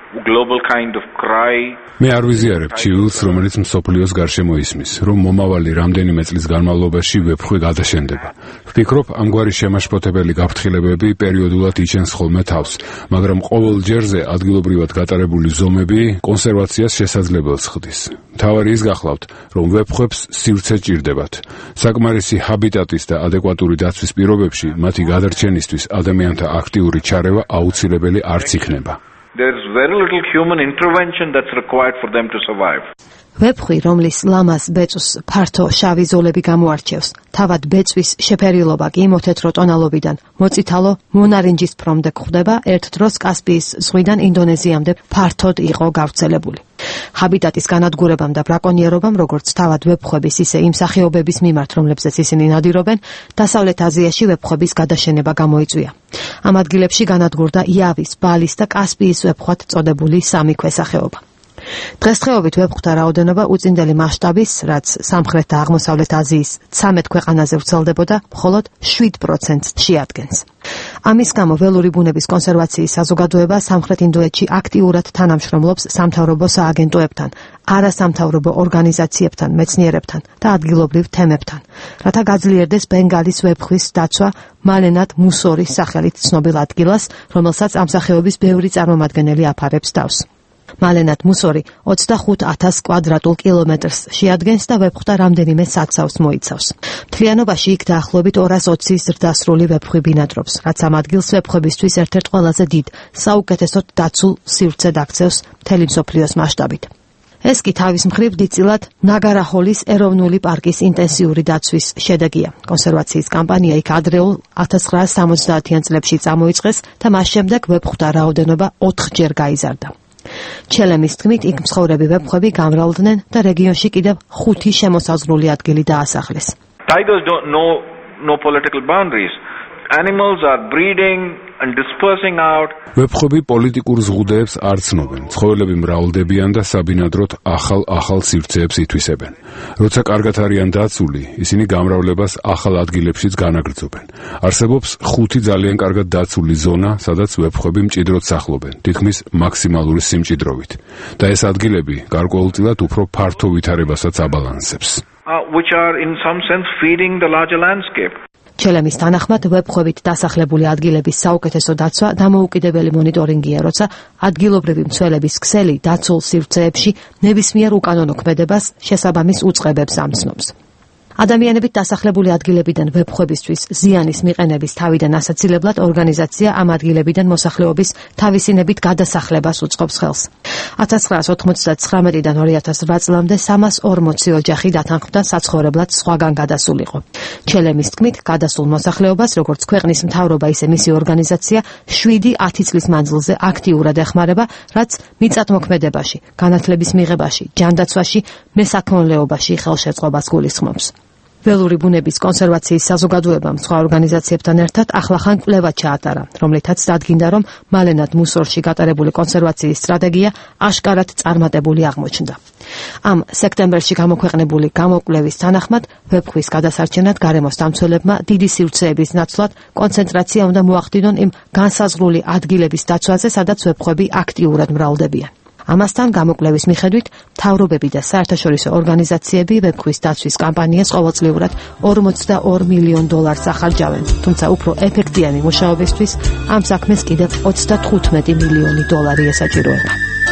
global kind of cry. მე არ ვიზიარებ ჩივილს, რომელიც მსოფლიოს გარშემო ისმის, რომ მომავალი რამდენიმე წლის განმავლობაში ვეფხვი გადაშენდება. ვფიქრობ, ამგვარი შემაშფოთებელი გაფრთხილებები პერიოდულად იჩენს ხოლმე თავს, მაგრამ ყოველ ჯერზე ადგილობრივად გატარებული ზომები კონსერვაციას შესაძლებელს ხდის. მთავარი ის გახლავთ, რომ ვეფხვებს სივრცე ჭირდებათ. საკმარისი ჰაბიტატის და ადეკვატური დაცვის პირობებში მათი გადარჩენისთვის ადამიანთა აქტიური ჩარევა აუცილებელი არც იქნება. There's very little human intervention that's required for them to survive. ვეფხვი, რომლის ლამაზ ბეწვს ფართო შავი ზოლები გამოარჩევს, თავად ბეწვის შეფერილობა კი მოთეთრო ტონალობიდან მოწითალო მონარინჯისფრომდე გვხვდება, ერთ დროს კასპიის ზღვიდან ინდონეზიამდე ფართოდ იყო გავრცელებული. ჰაბიტატის განადგურებამ და ბრაკონიერობამ, როგორც თავად ვეფხვების, ისე იმ სახეობების მიმართ, რომლებზეც ისინი ნადირობენ, დასავლეთ აზიაში ვეფხვების გადაშენება გამოიწვია. ამ ადგილებში განადგურდა იავის, ბალის და კასპიის ვეფხვად წოდებული სამი ქვესახეობა. დღესდღეობით ვეფხვთა რაოდენობა უწინდელი მასშტაბის, რაც სამხრეთ და აღმოსავლეთ აზიის ცამეტ ქვეყანაზე ვრცელდებოდა, მხოლოდ შვიდ პროცენტს შეადგენს. ამის გამო ველური ბუნების კონსერვაციის საზოგადოება სამხრეთ ინდოეთში აქტიურად თანამშრომლობს სამთავრობო სააგენტოებთან, არასამთავრობო ორგანიზაციებთან, მეცნიერებთან და ადგილობრივ თემებთან, რათა გაძლიერდეს ბენგალის ვეფხვის დაცვა მალენად მუსორის სახელით ცნობილ ადგილას, რომელსაც ამ სახეობის ბევრი წარმომადგენელი აფარებს თავს. მალენად მუსორი ოცდახუთ ათას კვადრატულ კილომეტრს შეადგენს და ვეფხვთა რამდენიმე საცავს მოიცავს. მთლიანობაში იქ დაახლოებით ორას ოცი ზრდასრული ვეფხვი ბინადრობს, რაც ამ ადგილს ვეფხვებისთვის ერთ-ერთ ყველაზე დიდ, საუკეთესოდ დაცულ სივრცედ აქცევს მთელი მსოფლიოს მასშტაბით. ეს კი თავის მხრივ დიდწილად ნაგარაჰოლის ეროვნული პარკის ინტენსიური დაცვის შედეგია. კონსერვაციის კამპანია იქ ადრეულ ათას ცხრაასა სამოცდაათიან წლებში წამოიწყეს და მას შემდეგ ვეფხვთა რაოდენობა ოთხჯერ გაიზარდა. ჩელემის თქმით, იქ მცხოვრები ვეფხვები გამრავლდნენ და რეგიონში კიდევ ხუთი შემოსაზღვრული ადგილი დაასახლეს. Tigers don't know no political boundaries. Animals are breeding and dispersing out. ვეფხვები პოლიტიკურ ზღუდეებს არ ცნობენ. ცხოველები მრავლდებიან და საბინადროდ ახალ-ახალ სივრცეებს ითვისებენ. როცა კარგად არიან დაცული, ისინი გამრავლებას ახალ ადგილებშიც განაგრძობენ. არსებობს ხუთი ძალიან კარგად დაცული ზონა, სადაც ვეფხვები მჭიდროდ სახლობენ, თითქმის მაქსიმალური სიმჭიდროვით. და ეს ადგილები გარკვეულწილად უფრო ფართო ვითარებასაც აბალანსებს. Uh, which are in some sense feeding the larger landscape. ჩელემის თანახმად ვეფხვებით დასახლებული ადგილების საუკეთესო დაცვა დამოუკიდებელი მონიტორინგია, როცა ადგილობრივი მცველების ქსელი დაცულ სივრცეებში ნებისმიერ უკანონო ქმედებას შესაბამის უწყებებს ამცნობს. ადამიანებით დასახლებული ადგილებიდან ვეფხვებისთვის ზიანის მიყენების თავიდან ასაცილებლად ორგანიზაცია ამ ადგილებიდან მოსახლეობის თავისინებით გადასახლებას უწყობს ხელს. ათას ცხრაასა ოთხმოცდათხრამეტიდან ორი ათას რვა წლამდე სამას ორმოცი ოჯახი დათანხმდა საცხოვრებლად სხვაგან გადასულიყო. ჩელემის თქმით, გადასულ მოსახლეობას, როგორც ქვეყნის მთავრობა, ისე მისი ორგანიზაცია შვიდი ათი წლის მანძილზე აქტიურად ეხმარება, რაც მიწათმოქმედებაში, განათლების მიღებაში, ჯანდაცვაში, მესაქონლეობაში ხელშეწყობას გულისხმობს. ველური ბუნების კონსერვაციის საზოგადოებამ სხვა ორგანიზაციებთან ერთად ახლახან კვლევა ჩაატარა, რომლითაც დადგინდა, რომ მალენად მუსორში გატარებული კონსერვაციის სტრატეგია აშკარად წარმატებული აღმოჩნდა. ამ სექტემბერში გამოქვეყნებული გამოკვლევის თანახმად, ვეფხვის გადასარჩენად გარემოს დამცველებმა დიდი სივრცეების ნაცვლად კონცენტრაცია უნდა მოახდინონ იმ განსაზღვრული ადგილების დაცვაზე, სადაც ვეფხვები აქტიურად მრავლდებიან. ამასთან გამოკვლევის მიხედვით მთავრობები და საერთაშორისო ორგანიზაციები ვეფხვის დაცვის კამპანიას ყოველწლიურად ორმოცდაორ მილიონ დოლარს ახარჯავენ, თუმცა უფრო ეფექტიანი მუშაობისთვის ამ საქმეს კიდევ ოცდათხუთმეტი მილიონი დოლარი ესაჭიროება.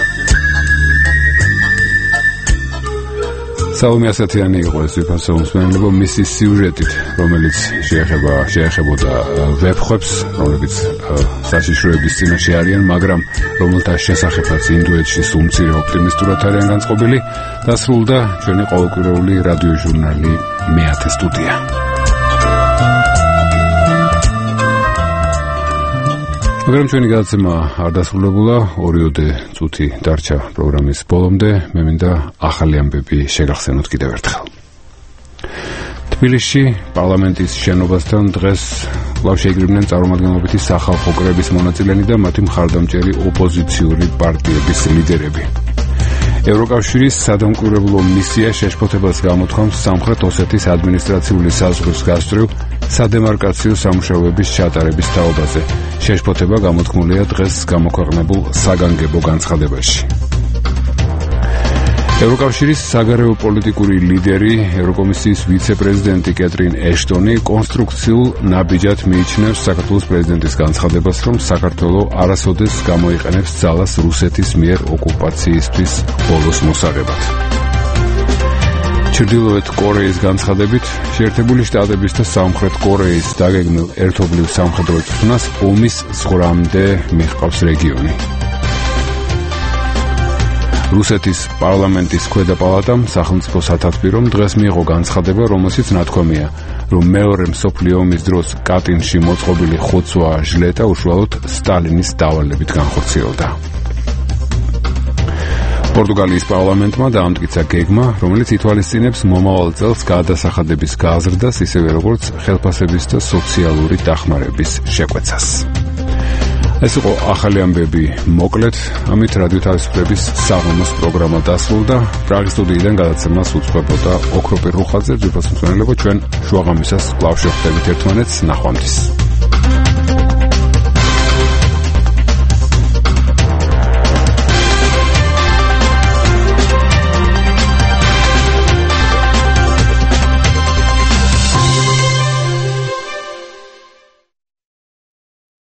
საომი ასათიანი იყო ეს ვიფასო მსმენელებო მისი სიუჟეტით, რომელიც შეეხება შეეხებოდა ვეფხვებს, რომლებიც საშიშროების წინაშე არიან, მაგრამ რომელთა შესახებაც ინდოეთში სულ მცირე ოპტიმისტურად არიან განწყობილი, დასრულდა ჩვენი ყოველკვირეული რადიო ჟურნალი მეათე სტუდია. მაგრამ ჩვენი გადაცემა არ დასრულებულა, ორიოდე წუთი დარჩა პროგრამის ბოლომდე, მე მინდა ახალი ამბები შეგახსენოთ კიდევ ერთხელ. თბილისში პარლამენტის შენობასთან დღეს კვლავ შეიგრიბნენ წარმომადგენლობითი სახალხო კრების მონაწილენი და მათი მხარდამჭერი ოპოზიციური პარტიების ლიდერები. ევროკავშირის სადამკვირვებლო მისია შეშფოთებას გამოთქვამს სამხრეთ ოსეთის ადმინისტრაციული საზღვრის გასწვრივ სადემარკაციო სამუშაოების ჩატარების თაობაზე. შეშფოთება გამოთქმულია დღეს გამოქვეყნებულ საგანგებო განცხადებაში. ევროკავშირის საგარეო პოლიტიკური ლიდერი, ევროკომისიის ვიცე-პრეზიდენტი კეტრინ ეშტონი კონსტრუქციულ ნაბიჯად მიიჩნევს საქართველოს პრეზიდენტის განცხადებას, რომ საქართველო არასოდეს გამოიყენებს ძალას რუსეთის მიერ ოკუპაციისთვის ბოლოს მოსაღებად. ჩრდილოეთ კორეის განცხადებით, შეერთებული შტატების და სამხრეთ კორეის დაგეგმილ ერთობლივ სამხედრო წვრთნას ომის ზღვრამდე მიჰყავს რეგიონი. რუსეთის პარლამენტის ქვედა პალატამ სახელმწიფო სათათბირომ დღეს მიიღო განცხადება, რომელშიც ნათქვამია, რომ მეორე მსოფლიო ომის დროს კატინში მოწყობილი ხოცვა ჟლეტა უშუალოდ სტალინის დავალებით განხორციელდა. პორტუგალიის პარლამენტმა დაამტკიცა გეგმა, რომელიც ითვალისწინებს მომავალ წელს გადასახადების გაზრდას, ისევე როგორც ხელფასების და სოციალური დახმარების შეკვეცას. ეს იყო ახალი ამბები მოკლედ, ამით რადიო თავისუფლების საღამოს პროგრამა დასრულდა. პრაღის სტუდიიდან გადაცემას უძღვებოდა ოქროპირ რუხაძე, ძვირფას მწვანელებო, ჩვენ შუაღამისას კვლავ შევხვდებით ერთმანეთს, ნახვამდის.